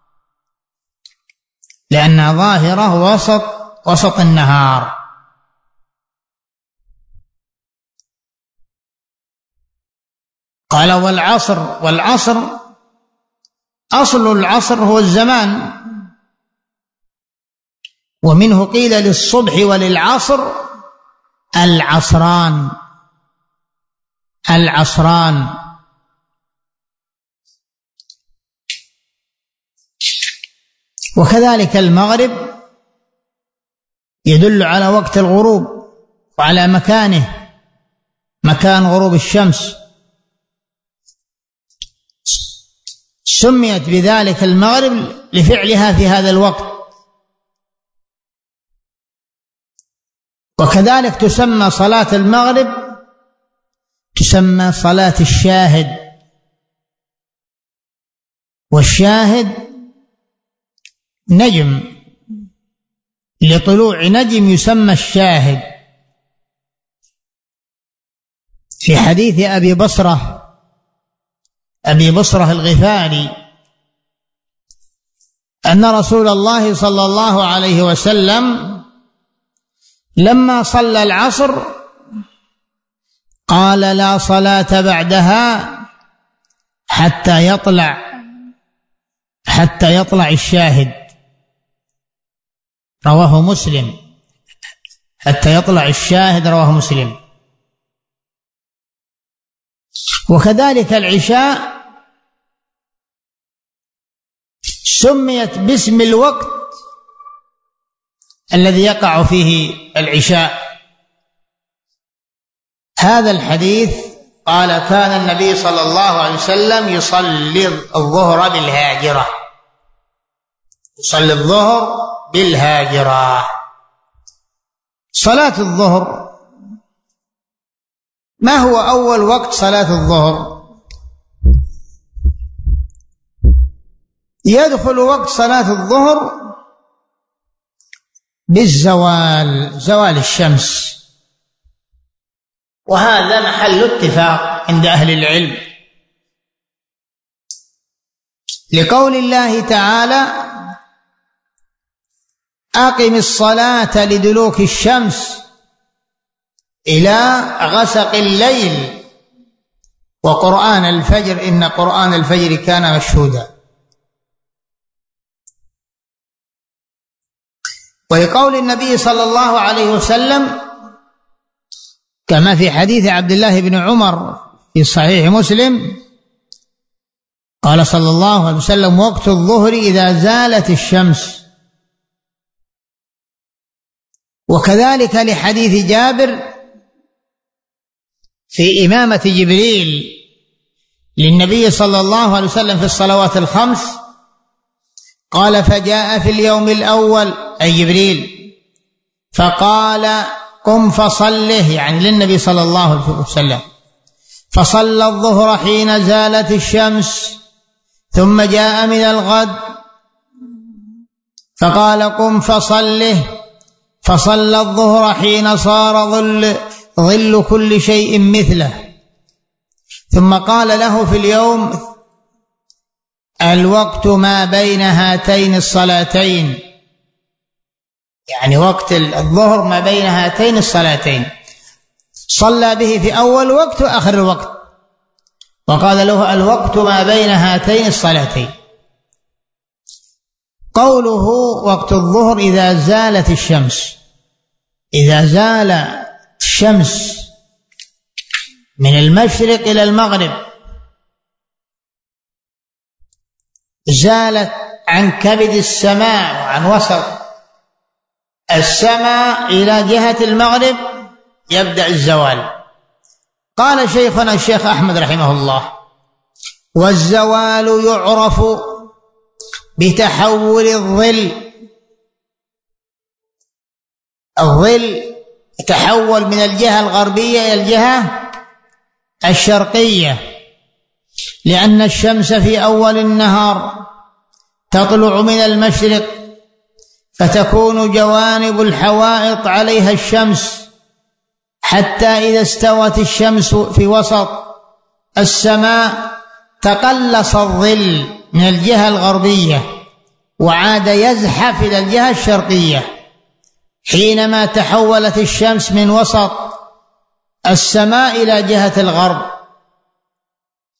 لأنها ظاهرة وسط النهار. قال والعصر أصل العصر هو الزمان، ومنه قيل للصبح وللعصر العصران. وكذلك المغرب يدل على وقت الغروب وعلى مكانه، مكان غروب الشمس، سميت بذلك المغرب لفعلها في هذا الوقت. وكذلك تسمى صلاة المغرب تسمى صلاة الشاهد، والشاهد نجم، لطلوع نجم يسمى الشاهد. في حديث أبي بصرة الغفاري أن رسول الله صلى الله عليه وسلم لما صلى العصر قال لا صلاة بعدها حتى يطلع الشاهد، رواه مسلم، حتى يطلع الشاهد، رواه مسلم. وكذلك العشاء سميت باسم الوقت الذي يقع فيه العشاء. هذا الحديث قال كان النبي صلى الله عليه وسلم يصلي الظهر بالهاجرة، يصلي الظهر بالهاجرة. صلاة الظهر، ما هو أول وقت صلاة الظهر؟ يدخل وقت صلاة الظهر بالزوال، زوال الشمس، وهذا محل اتفاق عند أهل العلم، لقول الله تعالى أقم الصلاة لدلوك الشمس إلى غسق الليل وقرآن الفجر إن قرآن الفجر كان مشهودا. ولقول النبي صلى الله عليه وسلم كما في حديث عبد الله بن عمر في صحيح مسلم قال صلى الله عليه وسلم وقت الظهر إذا زالت الشمس. وكذلك لحديث جابر في إمامة جبريل للنبي صلى الله عليه وسلم في الصلوات الخمس قال فجاء في اليوم الأول أي جبريل فقال قم فصله، يعني للنبي صلى الله عليه وسلم، فصلى الظهر حين زالت الشمس، ثم جاء من الغد فقال قم فصله، فصلى الظهر حين صار ظل كل شيء مثله، ثم قال له في اليوم الوقت ما بين هاتين الصلاتين، يعني وقت الظهر ما بين هاتين الصلاتين، صلى به في أول وقت وآخر الوقت، وقال له الوقت ما بين هاتين الصلاتين. قوله وقت الظهر إذا زالت الشمس، إذا زال الشمس من المشرق إلى المغرب، زالت عن كبد السماء وعن وسط السماء إلى جهة المغرب يبدأ الزوال. قال شيخنا الشيخ أحمد رحمه الله والزوال يعرف بتحول الظل يتحول من الجهة الغربية إلى الجهة الشرقية، لأن الشمس في أول النهار تطلع من المشرق فتكون جوانب الحوائط عليها الشمس، حتى إذا استوت الشمس في وسط السماء تقلص الظل من الجهة الغربية وعاد يزحف إلى الجهة الشرقية. حينما تحولت الشمس من وسط السماء إلى جهة الغرب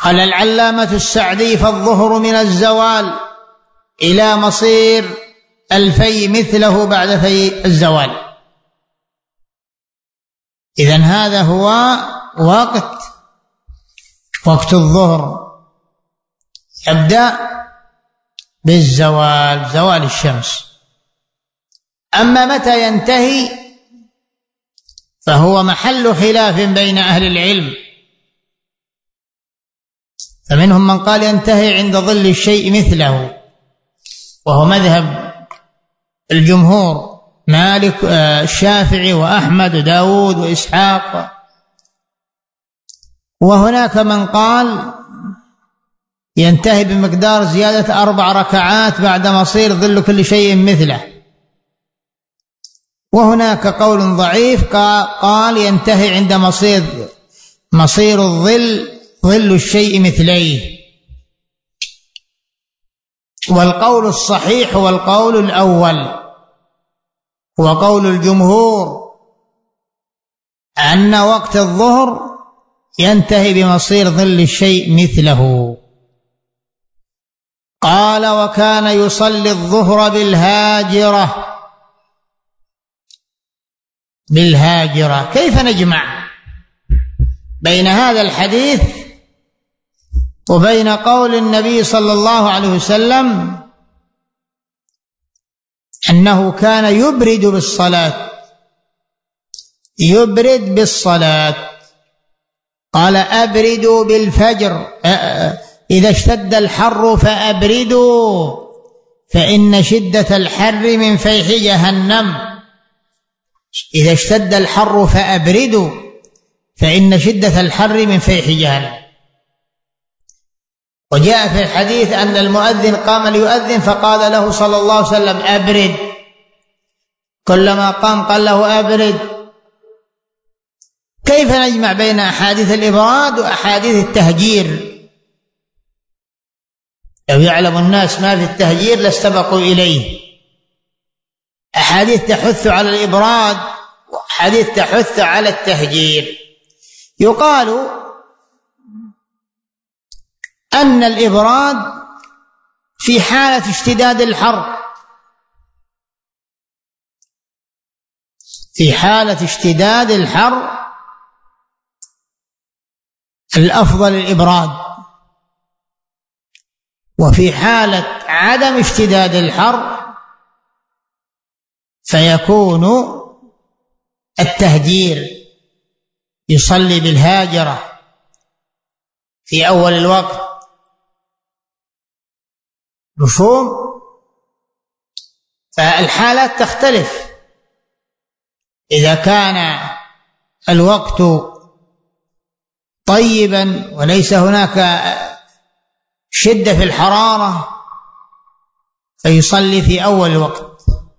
قال العلامة السعدي: فالظهر من الزوال إلى مصير الفي مثله بعد في الزوال. إذن هذا هو وقت الظهر، يبدأ بالزوال، زوال الشمس. أما متى ينتهي فهو محل خلاف بين أهل العلم، فمنهم من قال ينتهي عند ظل الشيء مثله، وهو مذهب الجمهور، مالك الشافعي وأحمد وداود وإسحاق. وهناك من قال ينتهي بمقدار زيادة 4 ركعات بعد مصير ظل كل شيء مثله. وهناك قول ضعيف قال ينتهي عند مصير ظل الشيء مثليه. والقول الصحيح هو القول الأول، هو قول الجمهور، أن وقت الظهر ينتهي بمصير ظل الشيء مثله. قال: وكان يصلي الظهر بالهاجرة. كيف نجمع بين هذا الحديث وبين قول النبي صلى الله عليه وسلم أنه كان يبرد بالصلاة؟ قال: أبردوا بالفجر، إذا اشتد الحر فأبردوا فإن شدة الحر من فيح جهنم. إذا اشتد الحر فأبردوا فإن شدة الحر من فيح جهنم. وجاء في الحديث أن المؤذن قام ليؤذن فقال له صلى الله عليه وسلم: أبرد. كلما قام قال له: أبرد. كيف نجمع بين أحاديث الإبراد وأحاديث التهجير؟ لو يعلم الناس ما في التهجير لاستبقوا إليه. أحاديث تحث على الإبراد وأحاديث تحث على التهجير. يقال أن الإبراد في حالة اشتداد الحر، في حالة اشتداد الحر الأفضل الإبراد، وفي حالة عدم اشتداد الحر فيكون التهجير، يصلي بالهاجرة في أول الوقت. مفهوم؟ فالحالات تختلف. إذا كان الوقت طيبا وليس هناك شدة في الحرارة فيصلي في أول الوقت،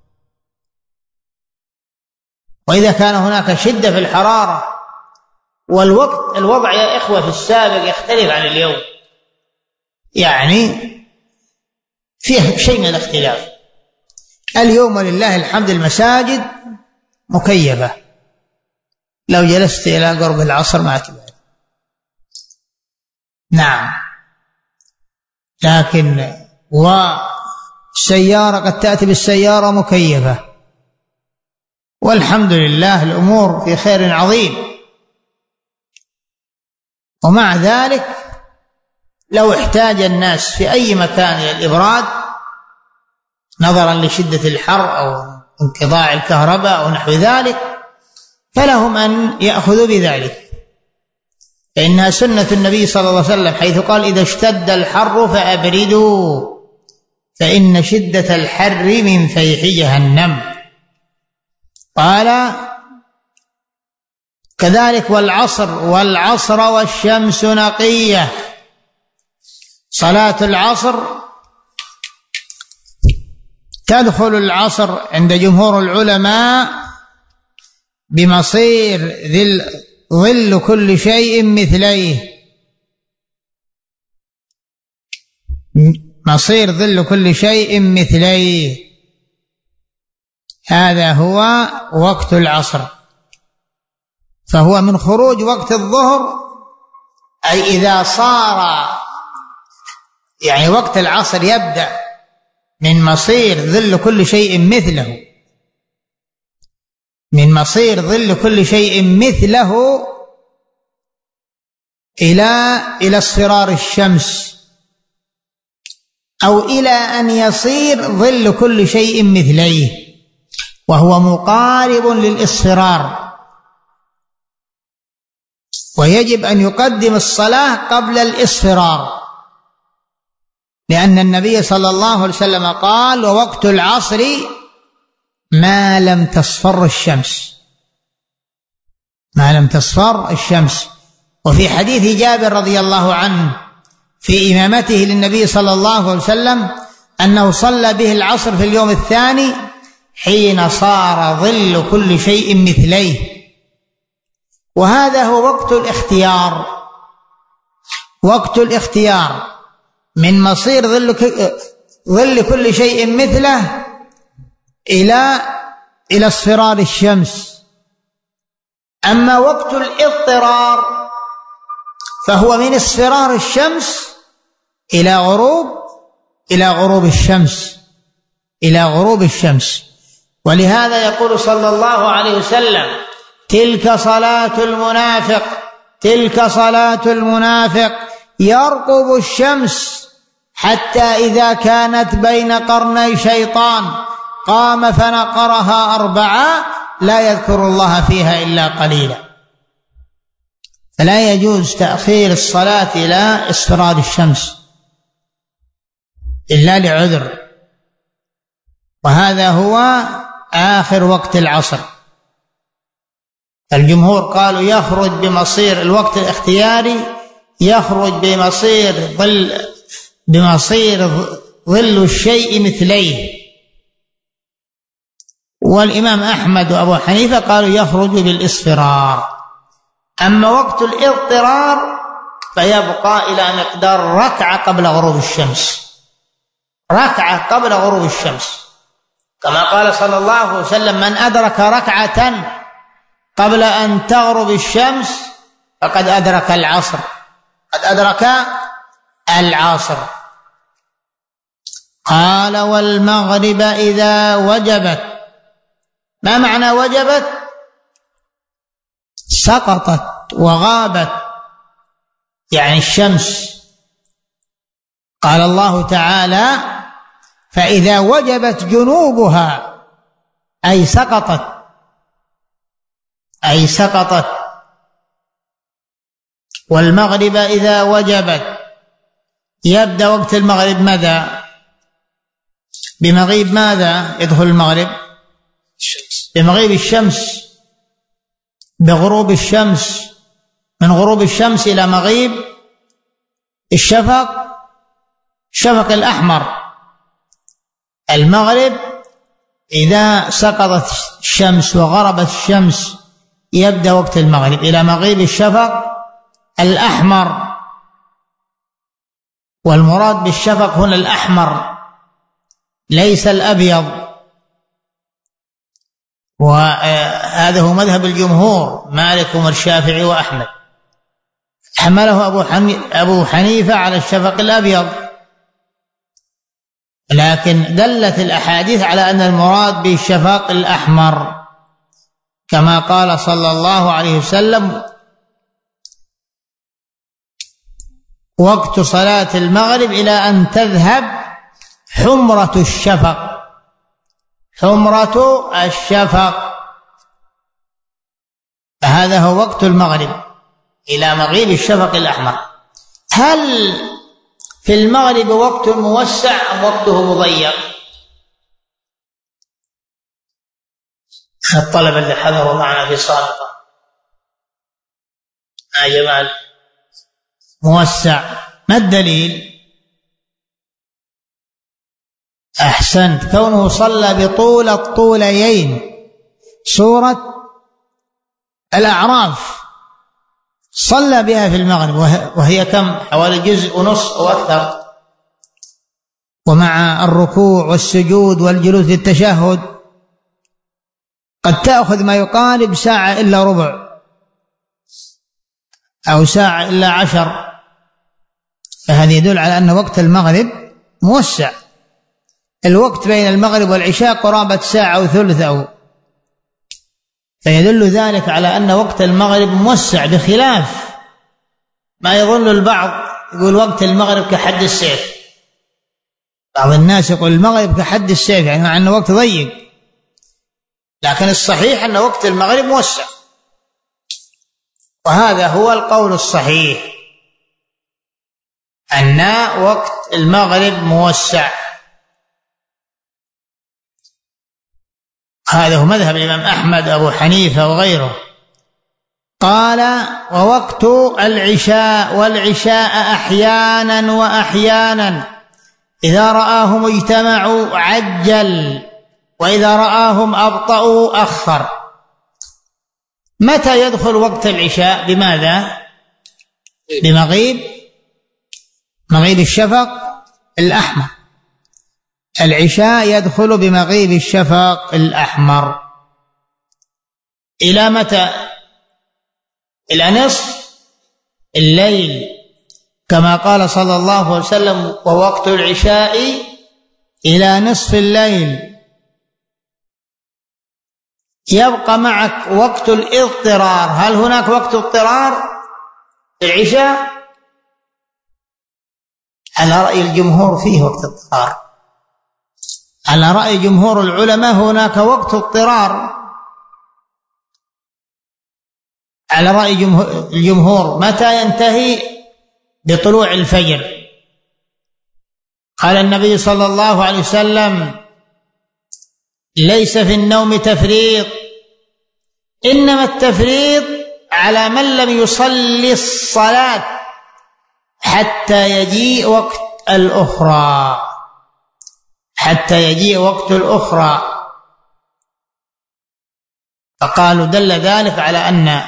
وإذا كان هناك شدة في الحرارة والوقت، الوضع يا إخوة في السابق يختلف عن اليوم، يعني فيه شيء من الاختلاف. اليوم ولله الحمد المساجد مكيفة، لو جلست إلى قرب العصر ما تبعد. نعم، لكن والسيارة قد تأتي بالسيارة مكيفة، والحمد لله الأمور في خير عظيم. ومع ذلك لو احتاج الناس في أي مكان إلى الإبراد نظرا لشدة الحر أو انقطاع الكهرباء أو نحو ذلك فلهم أن يأخذوا بذلك، فإنها سنة النبي صلى الله عليه وسلم حيث قال: إذا اشتد الحر فأبردوا فإن شدة الحر من فيح جهنم. قال كذلك: والعصر والشمس نقية. صلاة العصر تدخل العصر عند جمهور العلماء بمصير ظل كل شيء مثليه، مصير ظل كل شيء مثليه، هذا هو وقت العصر. فهو من خروج وقت الظهر أي إذا صار يعني وقت العصر يبدأ من مصير ظل كل شيء مثله، من مصير ظل كل شيء مثله إلى اصفرار الشمس، أو إلى أن يصير ظل كل شيء مثليه وهو مقارب للإصفرار، ويجب أن يقدم الصلاة قبل الإصفرار، لأن النبي صلى الله عليه وسلم قال: ووقت العصر ما لم تصفر الشمس، ما لم تصفر الشمس. وفي حديث جابر رضي الله عنه في إمامته للنبي صلى الله عليه وسلم أنه صلى به العصر في اليوم الثاني حين صار ظل كل شيء مثليه، وهذا هو وقت الاختيار، وقت الاختيار من مصير ظل كل شيء مثله إلى اصفرار الشمس. أما وقت الاضطرار فهو من اصفرار الشمس إلى غروب الشمس، إلى غروب الشمس. ولهذا يقول صلى الله عليه وسلم: تلك صلاة المنافق، تلك صلاة المنافق يرقب الشمس حتى إذا كانت بين قرني شيطان قام فنقرها 4 لا يذكر الله فيها إلا قليلا. فلا يجوز تأخير الصلاة إلى اصفرار الشمس إلا لعذر، وهذا هو آخر وقت العصر. الجمهور قالوا يخرج بمصير الوقت الاختياري، يخرج بمصير ظل الشيء مثليه. والإمام أحمد وأبو حنيفة قالوا يخرج بالإصفرار. أما وقت الاضطرار فيبقى إلى مقدار ركعة قبل غروب الشمس، ركعة قبل غروب الشمس، كما قال صلى الله عليه وسلم: من أدرك ركعة قبل أن تغرب الشمس فقد أدرك العصر، قد أدرك العصر. قال: والمغرب إذا وجبت. ما معنى وجبت؟ سقطت وغابت، يعني الشمس. قال الله تعالى: فإذا وجبت جنوبها، أي سقطت، أي سقطت. والمغرب إذا وجبت، يبدأ وقت المغرب ماذا؟ بمغيب ماذا يدخل المغرب؟ بمغيب الشمس، بغروب الشمس، من غروب الشمس إلى مغيب الشفق الأحمر. المغرب إذا سقطت الشمس وغربت الشمس يبدأ وقت المغرب إلى مغيب الشفق الأحمر، والمراد بالشفق هنا الأحمر ليس الأبيض. وهذا هو مذهب الجمهور مالك والشافعي وأحمد. حمله أبو حنيفة على الشفق الأبيض، لكن دلت الأحاديث على أن المراد بالشفق الأحمر، كما قال صلى الله عليه وسلم: وقت صلاة المغرب إلى أن تذهب حمرة الشفق، حمرة الشفق. فهذا هو وقت المغرب إلى مغيب الشفق الأحمر. هل في المغرب وقت موسع أم وقته مضيق؟ الطلبة اللي حضروا معنا في سابقة يا جمال، موسع، ما الدليل؟ أحسنت، كونه صلى بطول الطوليين، سورة الأعراف صلى بها في المغرب، وهي كم؟ حوالي جزء ونصف أو أكثر، ومع الركوع والسجود والجلوس للتشهد قد تأخذ ما يقارب ساعة إلا ربع. أو ساعة إلا 10، فهذا يدل على أن وقت المغرب موسع. الوقت بين المغرب والعشاء قرابة ساعة أو ثلث، فيدل ذلك على أن وقت المغرب موسع، بخلاف ما يظن البعض يقول وقت المغرب كحد السيف. بعض الناس يقول المغرب كحد السيف، يعني مع أنه وقت ضيق، لكن الصحيح أن وقت المغرب موسع، وهذا هو القول الصحيح أن وقت المغرب موسع. هذا هو مذهب الإمام أحمد أبو حنيفة وغيره. قال: ووقت العشاء والعشاء أحيانا وأحيانا إذا رآهم اجتمعوا عجل، وإذا رآهم أبطأوا أخر. متى يدخل وقت العشاء؟ بماذا؟ بمغيب الشفق الأحمر. العشاء يدخل بمغيب الشفق الأحمر. إلى متى؟ إلى نصف الليل، كما قال صلى الله عليه وسلم: ووقت العشاء إلى نصف الليل. يبقى معك وقت الاضطرار. هل هناك وقت اضطرار في العشاء؟ على رأي الجمهور فيه وقت اضطرار. على رأي جمهور العلماء هناك وقت اضطرار. على رأي الجمهور متى ينتهي؟ بطلوع الفجر. قال النبي صلى الله عليه وسلم: ليس في النوم تفريط، إنما التفريط على من لم يصلي الصلاة حتى يجيء وقت الأخرى، حتى يجيء وقت الأخرى. فقالوا دل ذلك على أن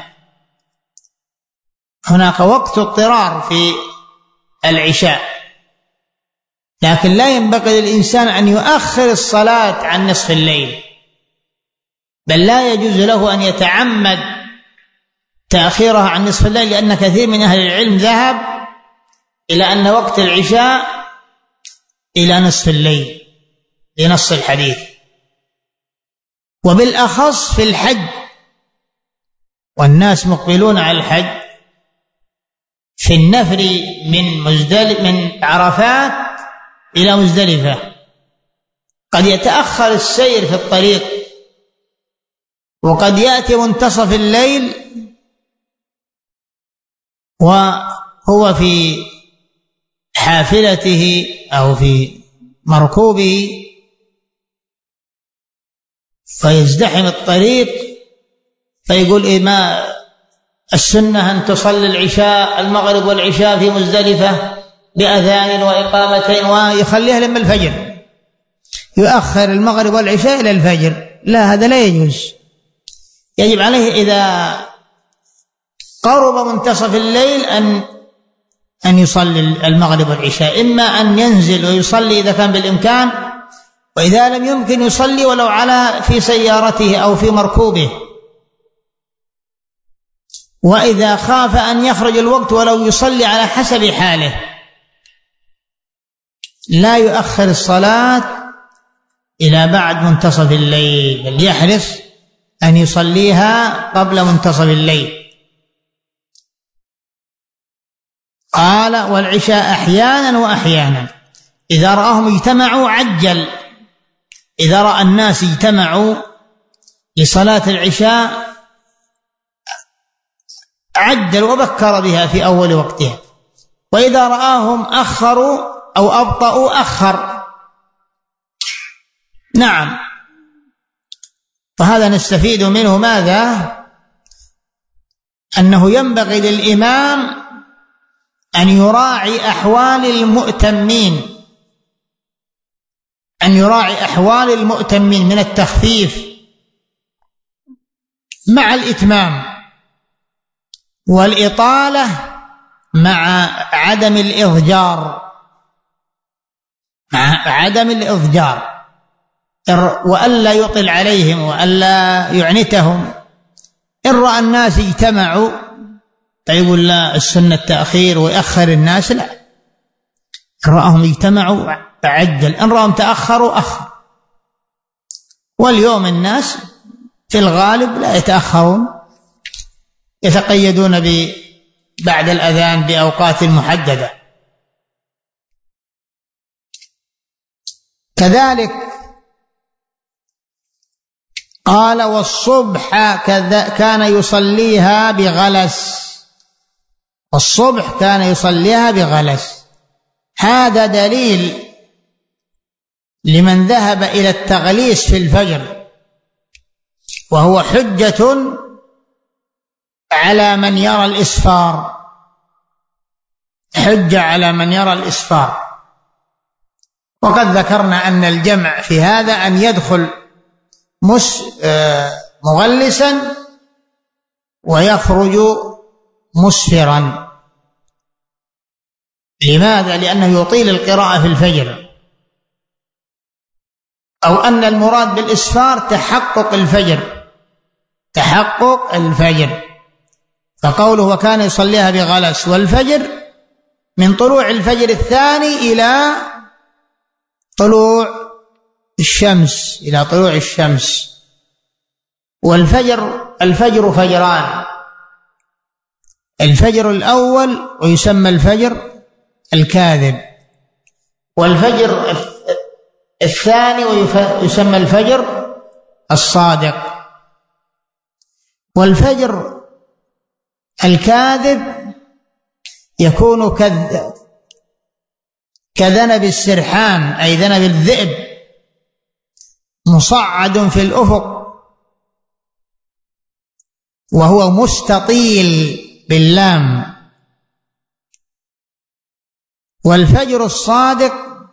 هناك وقت اضطرار في العشاء، لكن لا ينبغي للإنسان أن يؤخر الصلاة عن نصف الليل، بل لا يجوز له أن يتعمد تأخيرها عن نصف الليل، لأن كثير من أهل العلم ذهب إلى أن وقت العشاء إلى نصف الليل لنص الحديث. وبالأخص في الحج والناس مقبلون على الحج، في النفر من عرفات إلى مزدلفة قد يتأخر السير في الطريق، وقد يأتي منتصف الليل وهو في حافلته أو في مركوبه، فيزدحم الطريق، فيقول: ما السنة أن تصلي العشاء المغرب والعشاء في مزدلفة بأذان وإقامتين، ويخليها لما الفجر، يؤخر المغرب والعشاء إلى الفجر. لا، هذا لا يجوز. يجب عليه إذا قرب منتصف الليل أن يصلي المغرب والعشاء، إما أن ينزل ويصلي إذا كان بالإمكان، وإذا لم يمكن يصلي ولو في سيارته أو في مركوبه، وإذا خاف أن يخرج الوقت ولو يصلي على حسب حاله. لا يؤخر الصلاة إلى بعد منتصف الليل، بل يحرص أن يصليها قبل منتصف الليل. قال: والعشاء أحيانا وأحيانا إذا رآهم اجتمعوا عجل. إذا رأى الناس اجتمعوا لصلاة العشاء عجل وبكر بها في أول وقتها، وإذا رآهم أخروا أو أبطأوا أخر. نعم. فهذا نستفيد منه ماذا؟ أنه ينبغي للإمام أن يراعي أحوال المؤتمين، أن يراعي أحوال المؤتمين من التخفيف مع الإتمام، والإطالة مع عدم الإضجار، وألا يطل عليهم وألا يعنتهم. إن رأى الناس اجتمعوا فيقول لا السنة التأخير ويأخر الناس، لا، إن رأهم اجتمعوا عجل، إن رأهم تأخروا أخر. واليوم الناس في الغالب لا يتأخرون، يتقيدون بعد الأذان بأوقات محددة. كذلك قال والصبح كان يصليها بغلس، الصبح كان يصليها بغلس. هذا دليل لمن ذهب إلى التغليس في الفجر، وهو حجة على من يرى الإسفار، حجة على من يرى الإسفار. وقد ذكرنا أن الجمع في هذا أن يدخل مغلسا ويخرج مسفرا. لماذا؟ لأنه يطيل القراءة في الفجر، أو أن المراد بالإسفار تحقق الفجر، تحقق الفجر. فقوله وكان يصليها بغلس، والفجر من طلوع الفجر الثاني إلى طلوع الشمس، إلى طلوع الشمس. الفجر فجران، الفجر الأول ويسمى الفجر الكاذب، والفجر الثاني ويسمى الفجر الصادق. والفجر الكاذب يكون كذنب السرحان، أي ذنب الذئب، مصعد في الأفق، وهو مستطيل باللام. والفجر الصادق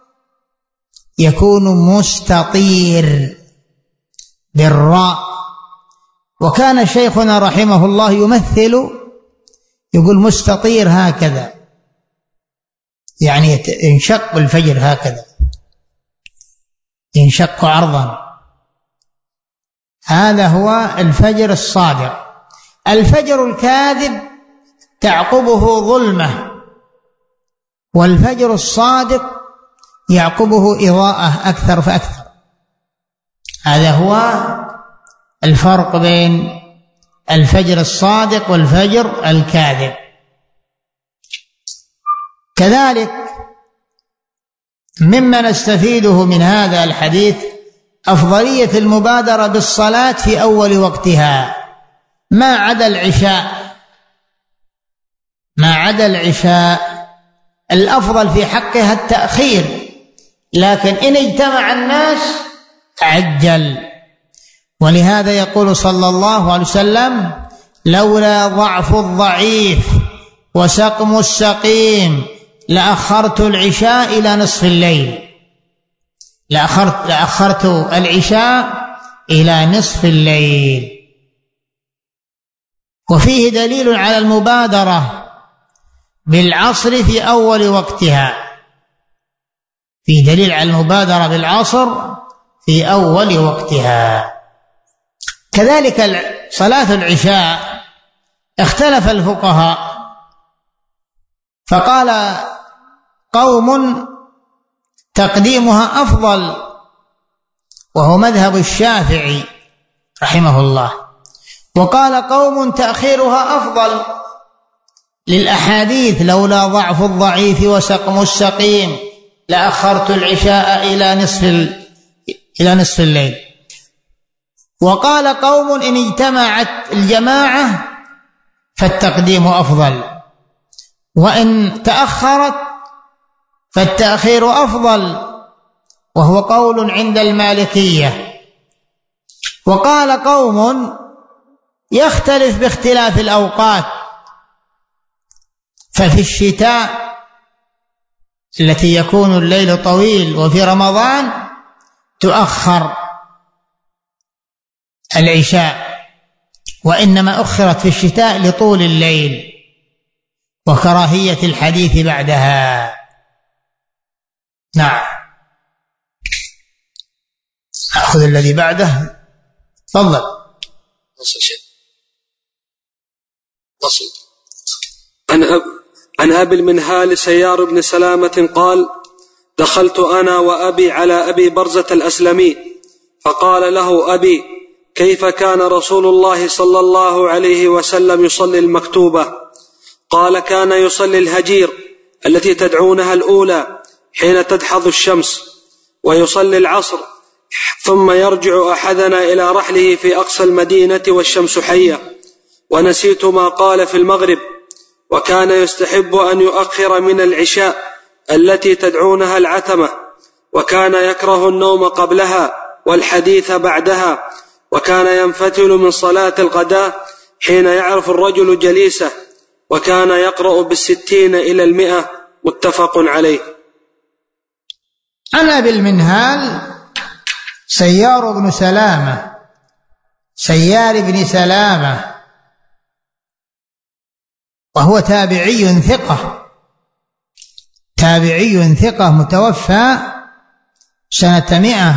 يكون مستطير بالراء. وكان شيخنا رحمه الله يمثل، يقول مستطير هكذا، يعني ينشق الفجر هكذا، ينشق عرضا. هذا هو الفجر الصادق. الفجر الكاذب تعقبه ظلمة، والفجر الصادق يعقبه إضاءة أكثر فأكثر. هذا هو الفرق بين الفجر الصادق والفجر الكاذب. كذلك مما نستفيده من هذا الحديث أفضلية المبادرة بالصلاة في أول وقتها، ما عدا العشاء، ما عدا العشاء الأفضل في حقها التأخير، لكن إن اجتمع الناس عجل. ولهذا يقول صلى الله عليه وسلم لولا ضعف الضعيف وسقم السقيم لأخرت العشاء إلى نصف الليل، لأخرت العشاء إلى نصف الليل. وفيه دليل على المبادرة بالعصر في أول وقتها، فيه دليل على المبادرة بالعصر في أول وقتها. كذلك صلاة العشاء اختلف الفقهاء، فقال قوم تقديمها أفضل، وهو مذهب الشافعي رحمه الله، وقال قوم تأخيرها أفضل للأحاديث لولا ضعف الضعيف وسقم السقيم لأخرت العشاء إلى نصف الليل. وقال قوم إن اجتمعت الجماعة فالتقديم أفضل، وإن تأخرت فالتأخير أفضل، وهو قول عند المالكية. وقال قوم يختلف باختلاف الأوقات، ففي الشتاء التي يكون الليل طويل وفي رمضان تؤخر العشاء، وإنما أخرت في الشتاء لطول الليل وكراهية الحديث بعدها. نعم، أخذ الذي بعده. تفضل. وصل. عن أبي المنهال سيار بن سلامة قال: دخلت أنا وأبي على أبي برزة الأسلمي فقال له أبي: كيف كان رسول الله صلى الله عليه وسلم يصلي المكتوبة؟ قال: كان يصلي الهجير التي تدعونها الأولى حين تدحض الشمس، ويصلي العصر، ثم يرجع أحدنا إلى رحله في أقصى المدينة والشمس حية. ونسيت ما قال في المغرب. وكان يستحب أن يؤخر من العشاء التي تدعونها العتمة، وكان يكره النوم قبلها والحديث بعدها، وكان ينفتل من صلاة الغداء حين يعرف الرجل جليسه، وكان يقرأ ب60 إلى 100. متفق عليه. عن أبي المنهال سيار بن سلامة، سيار بن سلامة، وهو تابعي ثقة متوفى سنة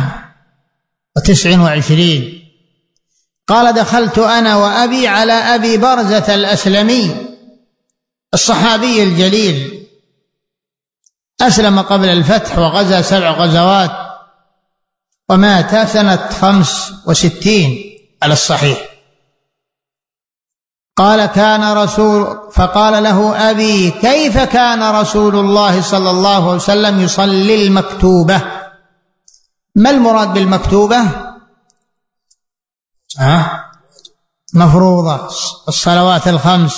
129. قال: دخلت أنا وأبي على أبي برزة الأسلمي الصحابي الجليل، أسلم قبل الفتح وغزا 7 غزوات، ومات سنة 65 على الصحيح. قال: فقال له أبي: كيف كان رسول الله صلى الله عليه وسلم يصلي المكتوبة؟ ما المراد بالمكتوبة؟ مفروضة، الصلوات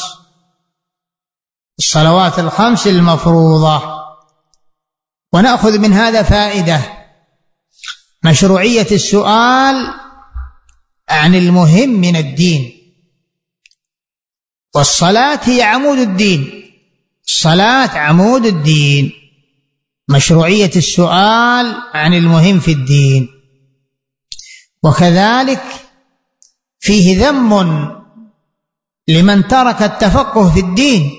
الخمس المفروضة. ونأخذ من هذا فائدة: مشروعية السؤال عن المهم من الدين، والصلاة هي عمود الدين، الصلاة عمود الدين، مشروعية السؤال عن المهم في الدين. وكذلك فيه ذم لمن ترك التفقه في الدين.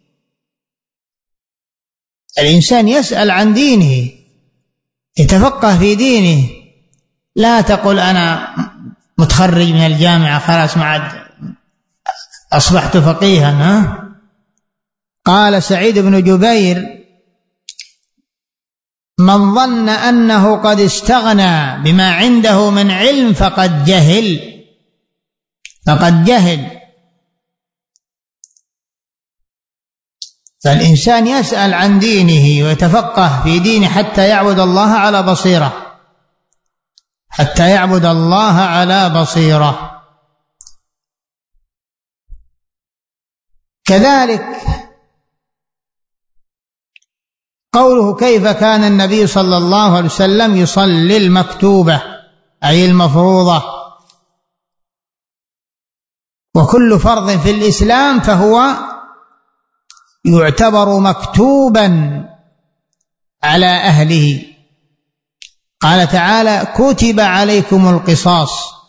الإنسان يسأل عن دينه، يتفقه في دينه، لا تقل أنا متخرج من الجامعة خلاص ما عاد أصبحت فقيها. قال سعيد بن جبير: من ظن أنه قد استغنى بما عنده من علم فقد جهل. فالإنسان يسأل عن دينه ويتفقه في دينه حتى يعبد الله على بصيرة، كذلك قوله: كيف كان النبي صلى الله عليه وسلم يصلي المكتوبة، أي المفروضة. وكل فرض في الإسلام فهو يعتبر مكتوبا على أهله. قال تعالى: كتب عليكم القصاص،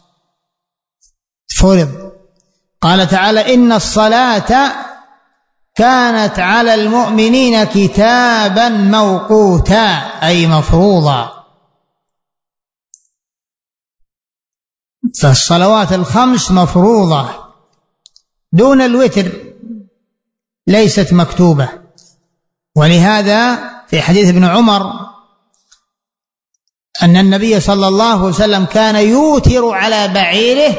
فرض. قال تعالى: إن الصلاة كانت على المؤمنين كتابا موقوتا، أي مفروضا. فالصلوات الخمس مفروضة دون الوتر، ليست مكتوبة. ولهذا في حديث ابن عمر أن النبي صلى الله عليه وسلم كان يوتر على بعيره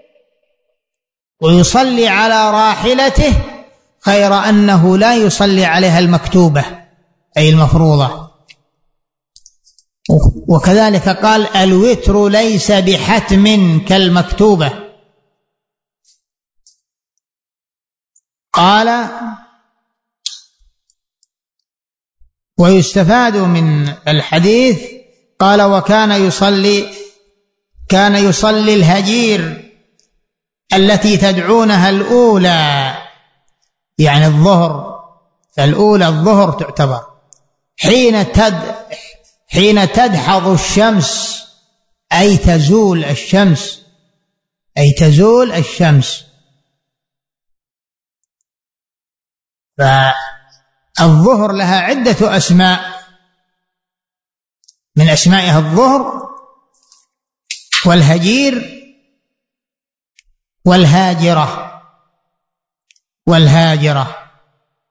ويصلي على راحلته، غير أنه لا يصلي عليها المكتوبة أي المفروضة. وكذلك قال: الوتر ليس بحتم كالمكتوبة. قال: ويستفاد من الحديث، قال: وكان يصلي الهجير التي تدعونها الأولى، يعني الظهر، فالأولى الظهر تعتبر حين تدحض الشمس، أي تزول الشمس. فالظهر لها عدة أسماء، من أسمائها الظهر والهجير والهاجرة.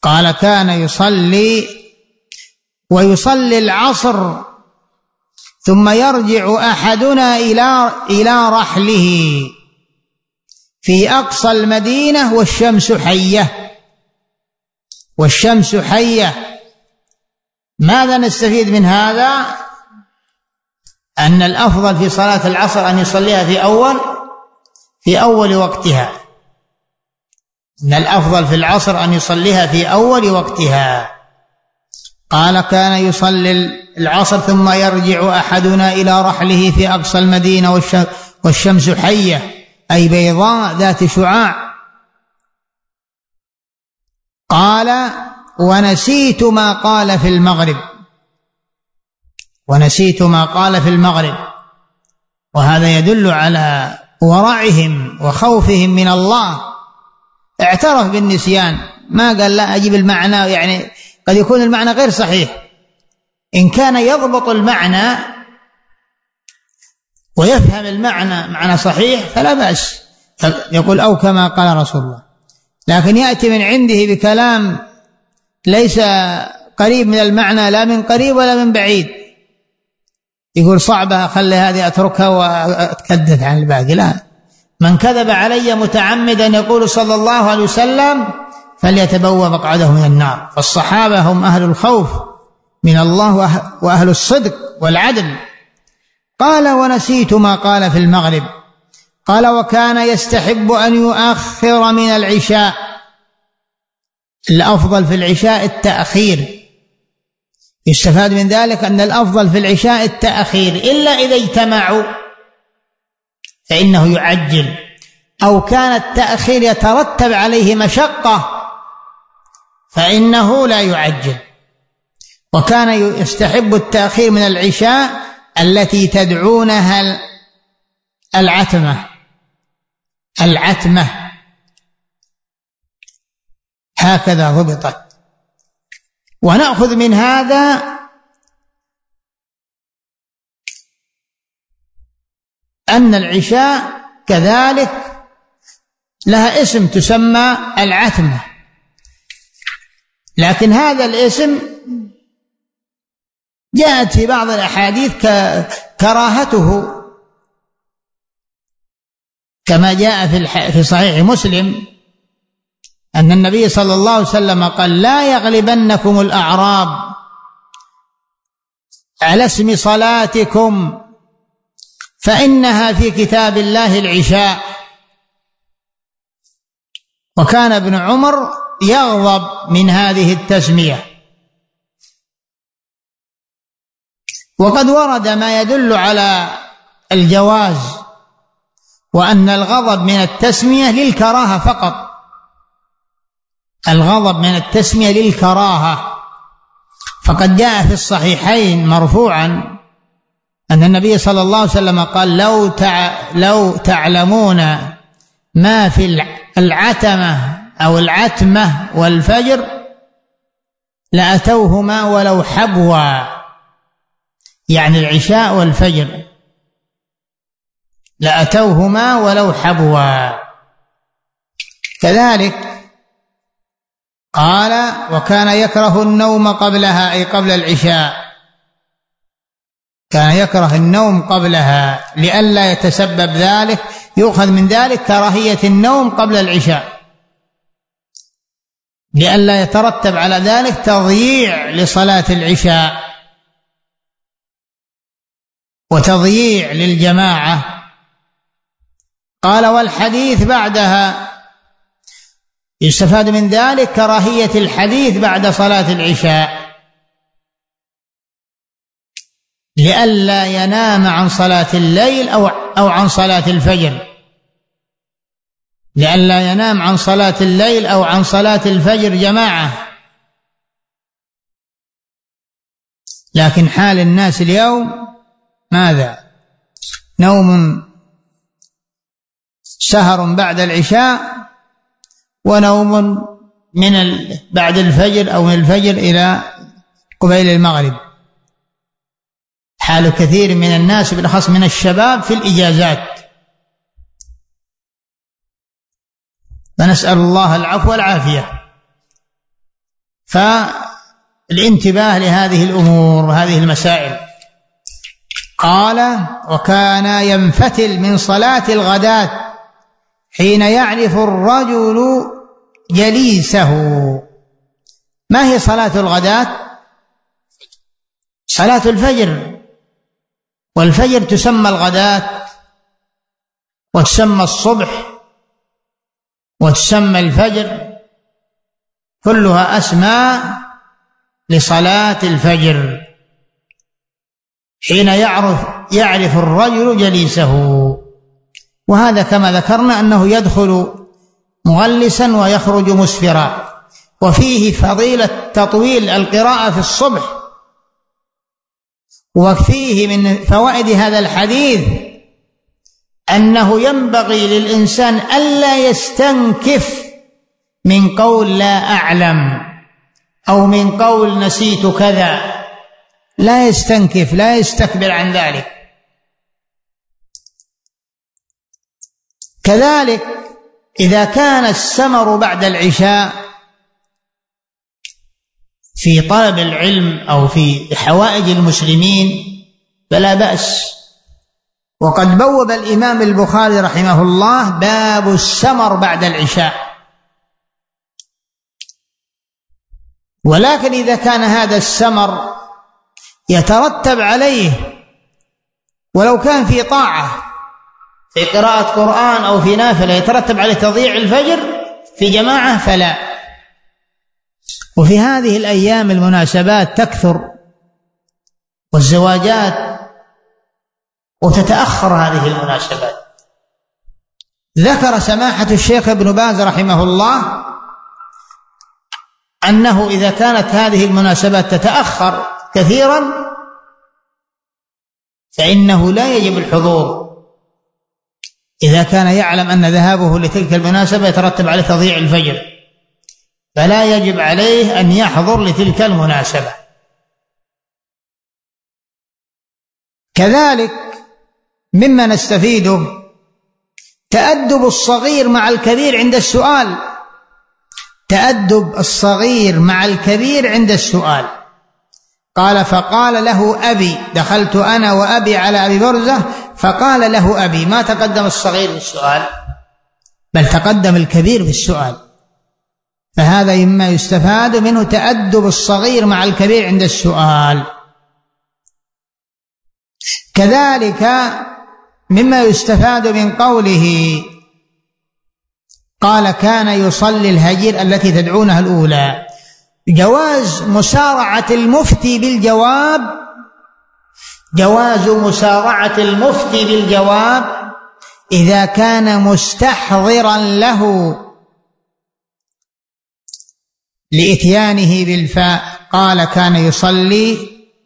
قال كان يصلي ويصلي العصر ثم يرجع أحدنا إلى رحله في أقصى المدينة والشمس حية. ماذا نستفيد من هذا؟ أن الأفضل في صلاة العصر أن يصليها في أول وقتها. أن الأفضل في العصر أن يصليها في أول وقتها. قال كان يصلي العصر ثم يرجع أحدنا إلى رحله في أقصى المدينة والشمس حية أي بيضاء ذات شعاع. قال ونسيت ما قال في المغرب وهذا يدل على ورعهم وخوفهم من الله. اعترف بالنسيان، ما قال لا أجيب المعنى، يعني قد يكون المعنى غير صحيح. إن كان يضبط المعنى ويفهم المعنى معنى صحيح فلا بأس، يقول أو كما قال رسول الله. لكن يأتي من عنده بكلام ليس قريب من المعنى، لا من قريب ولا من بعيد، يقول صعبة خلي هذه أتركها وأتكدث عن الباقي. لا، من كذب علي متعمدا يقول صلى الله عليه وسلم فليتبوأ مقعده من النار. فالصحابة هم أهل الخوف من الله وأهل الصدق والعدل. قال ونسيت ما قال في المغرب. قال وكان يستحب أن يؤخر من العشاء. الأفضل في العشاء التأخير. يستفاد من ذلك أن الأفضل في العشاء التأخير، إلا إذا اجتمعوا فإنه يعجل، أو كان التأخير يترتب عليه مشقة فإنه لا يعجل. وكان يستحب التأخير من العشاء التي تدعونها العتمة هكذا ضبطت. ونأخذ من هذا أن العشاء كذلك لها اسم تسمى العتمة، لكن هذا الاسم جاءت في بعض الأحاديث كراهته، كما جاء في صحيح مسلم أن النبي صلى الله عليه وسلم قال لا يغلبنكم الأعراب على اسم صلاتكم فإنها في كتاب الله العشاء. وكان ابن عمر يغضب من هذه التسمية. وقد ورد ما يدل على الجواز، وأن الغضب من التسمية للكراهة فقط، الغضب من التسمية للكراهة. فقد جاء في الصحيحين مرفوعا أن النبي صلى الله عليه وسلم قال لو تعلمون ما في العتمة أو العتمة والفجر لأتوهما ولو حبوا، يعني العشاء والفجر لأتوهما ولو حبوا. كذلك قال وكان يكره النوم قبلها، أي قبل العشاء، كان يكره النوم قبلها لئلا يتسبب ذلك، يؤخذ من ذلك كراهية النوم قبل العشاء، لئلا يترتب على ذلك تضييع لصلاة العشاء وتضييع للجماعة. قال والحديث بعدها، يستفاد من ذلك كراهية الحديث بعد صلاة العشاء لئلا ينام عن صلاة الليل أو عن صلاة الفجر، لئلا ينام عن صلاة الليل أو عن صلاة الفجر جماعة. لكن حال الناس اليوم ماذا؟ نوم سهر بعد العشاء، ونوم بعد الفجر أو من الفجر إلى قبيل المغرب. حال كثير من الناس بالأخص من الشباب في الإجازات، فنسأل الله العفو والعافية. فالانتباه لهذه الأمور وهذه المسائل. قال: وكان ينفتل من صلاة الغداة حين يعرف الرجل جليسه. ما هي صلاة الغداة؟ صلاة الفجر، والفجر تسمى الغداة وتسمى الصبح وتسمى الفجر، كلها أسماء لصلاة الفجر حين يعرف الرجل جليسه. وهذا كما ذكرنا أنه يدخل مغلسا ويخرج مسفرا. وفيه فضيلة تطويل القراءة في الصبح. وفيه من فوائد هذا الحديث أنه ينبغي للإنسان ألا يستنكف من قول لا أعلم أو من قول نسيت كذا، لا يستنكف، لا يستكبر عن ذلك. كذلك إذا كان السمر بعد العشاء في طلب العلم أو في حوائج المسلمين فلا بأس. وقد بوب الإمام البخاري رحمه الله باب السمر بعد العشاء. ولكن إذا كان هذا السمر يترتب عليه، ولو كان في طاعة في قراءة قرآن أو في نافلة يترتب عليه تضييع الفجر في جماعة، فلا. وفي هذه الأيام المناسبات تكثر والزواجات وتتأخر هذه المناسبات. ذكر سماحة الشيخ ابن باز رحمه الله أنه إذا كانت هذه المناسبات تتأخر كثيرا فإنه لا يجب الحضور، إذا كان يعلم أن ذهابه لتلك المناسبة يترتب عليه تضييع الفجر، فلا يجب عليه أن يحضر لتلك المناسبة. كذلك مما نستفيده تأدب الصغير مع الكبير عند السؤال، تأدب الصغير مع الكبير عند السؤال. قال: فقال له أبي، دخلت أنا وأبي على أبي برزة فقال له أبي، ما تقدم الصغير بالسؤال بل تقدم الكبير بالسؤال. فهذا مما يستفاد منه تأدب الصغير مع الكبير عند السؤال. كذلك مما يستفاد من قوله قال: كان يصلي الهجير التي تدعونها الأولى، جواز مسارعة المفتي بالجواب، جواز مسارعة المفتي بالجواب إذا كان مستحضرا له لإتيانه بالفاء. قال: كان يصلي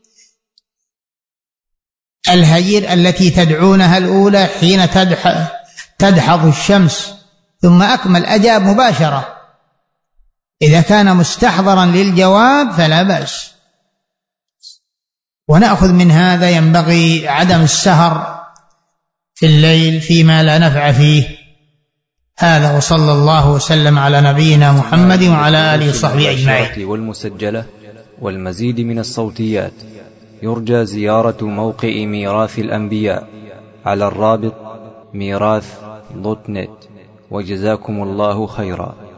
الهجير التي تدعونها الأولى حين تدحض الشمس، ثم أكمل، أجاب مباشرة. إذا كان مستحضرا للجواب فلا بأس. ونأخذ من هذا ينبغي عدم السهر في الليل فيما لا نفع فيه. هذا، وصلى الله وسلم على نبينا محمد وعلى آله وصحبه أجمعين. والمسجلة والمزيد من الصوتيات يرجى زيارة موقع ميراث الأنبياء على الرابط ميراث.net. وجزاكم الله خيرا.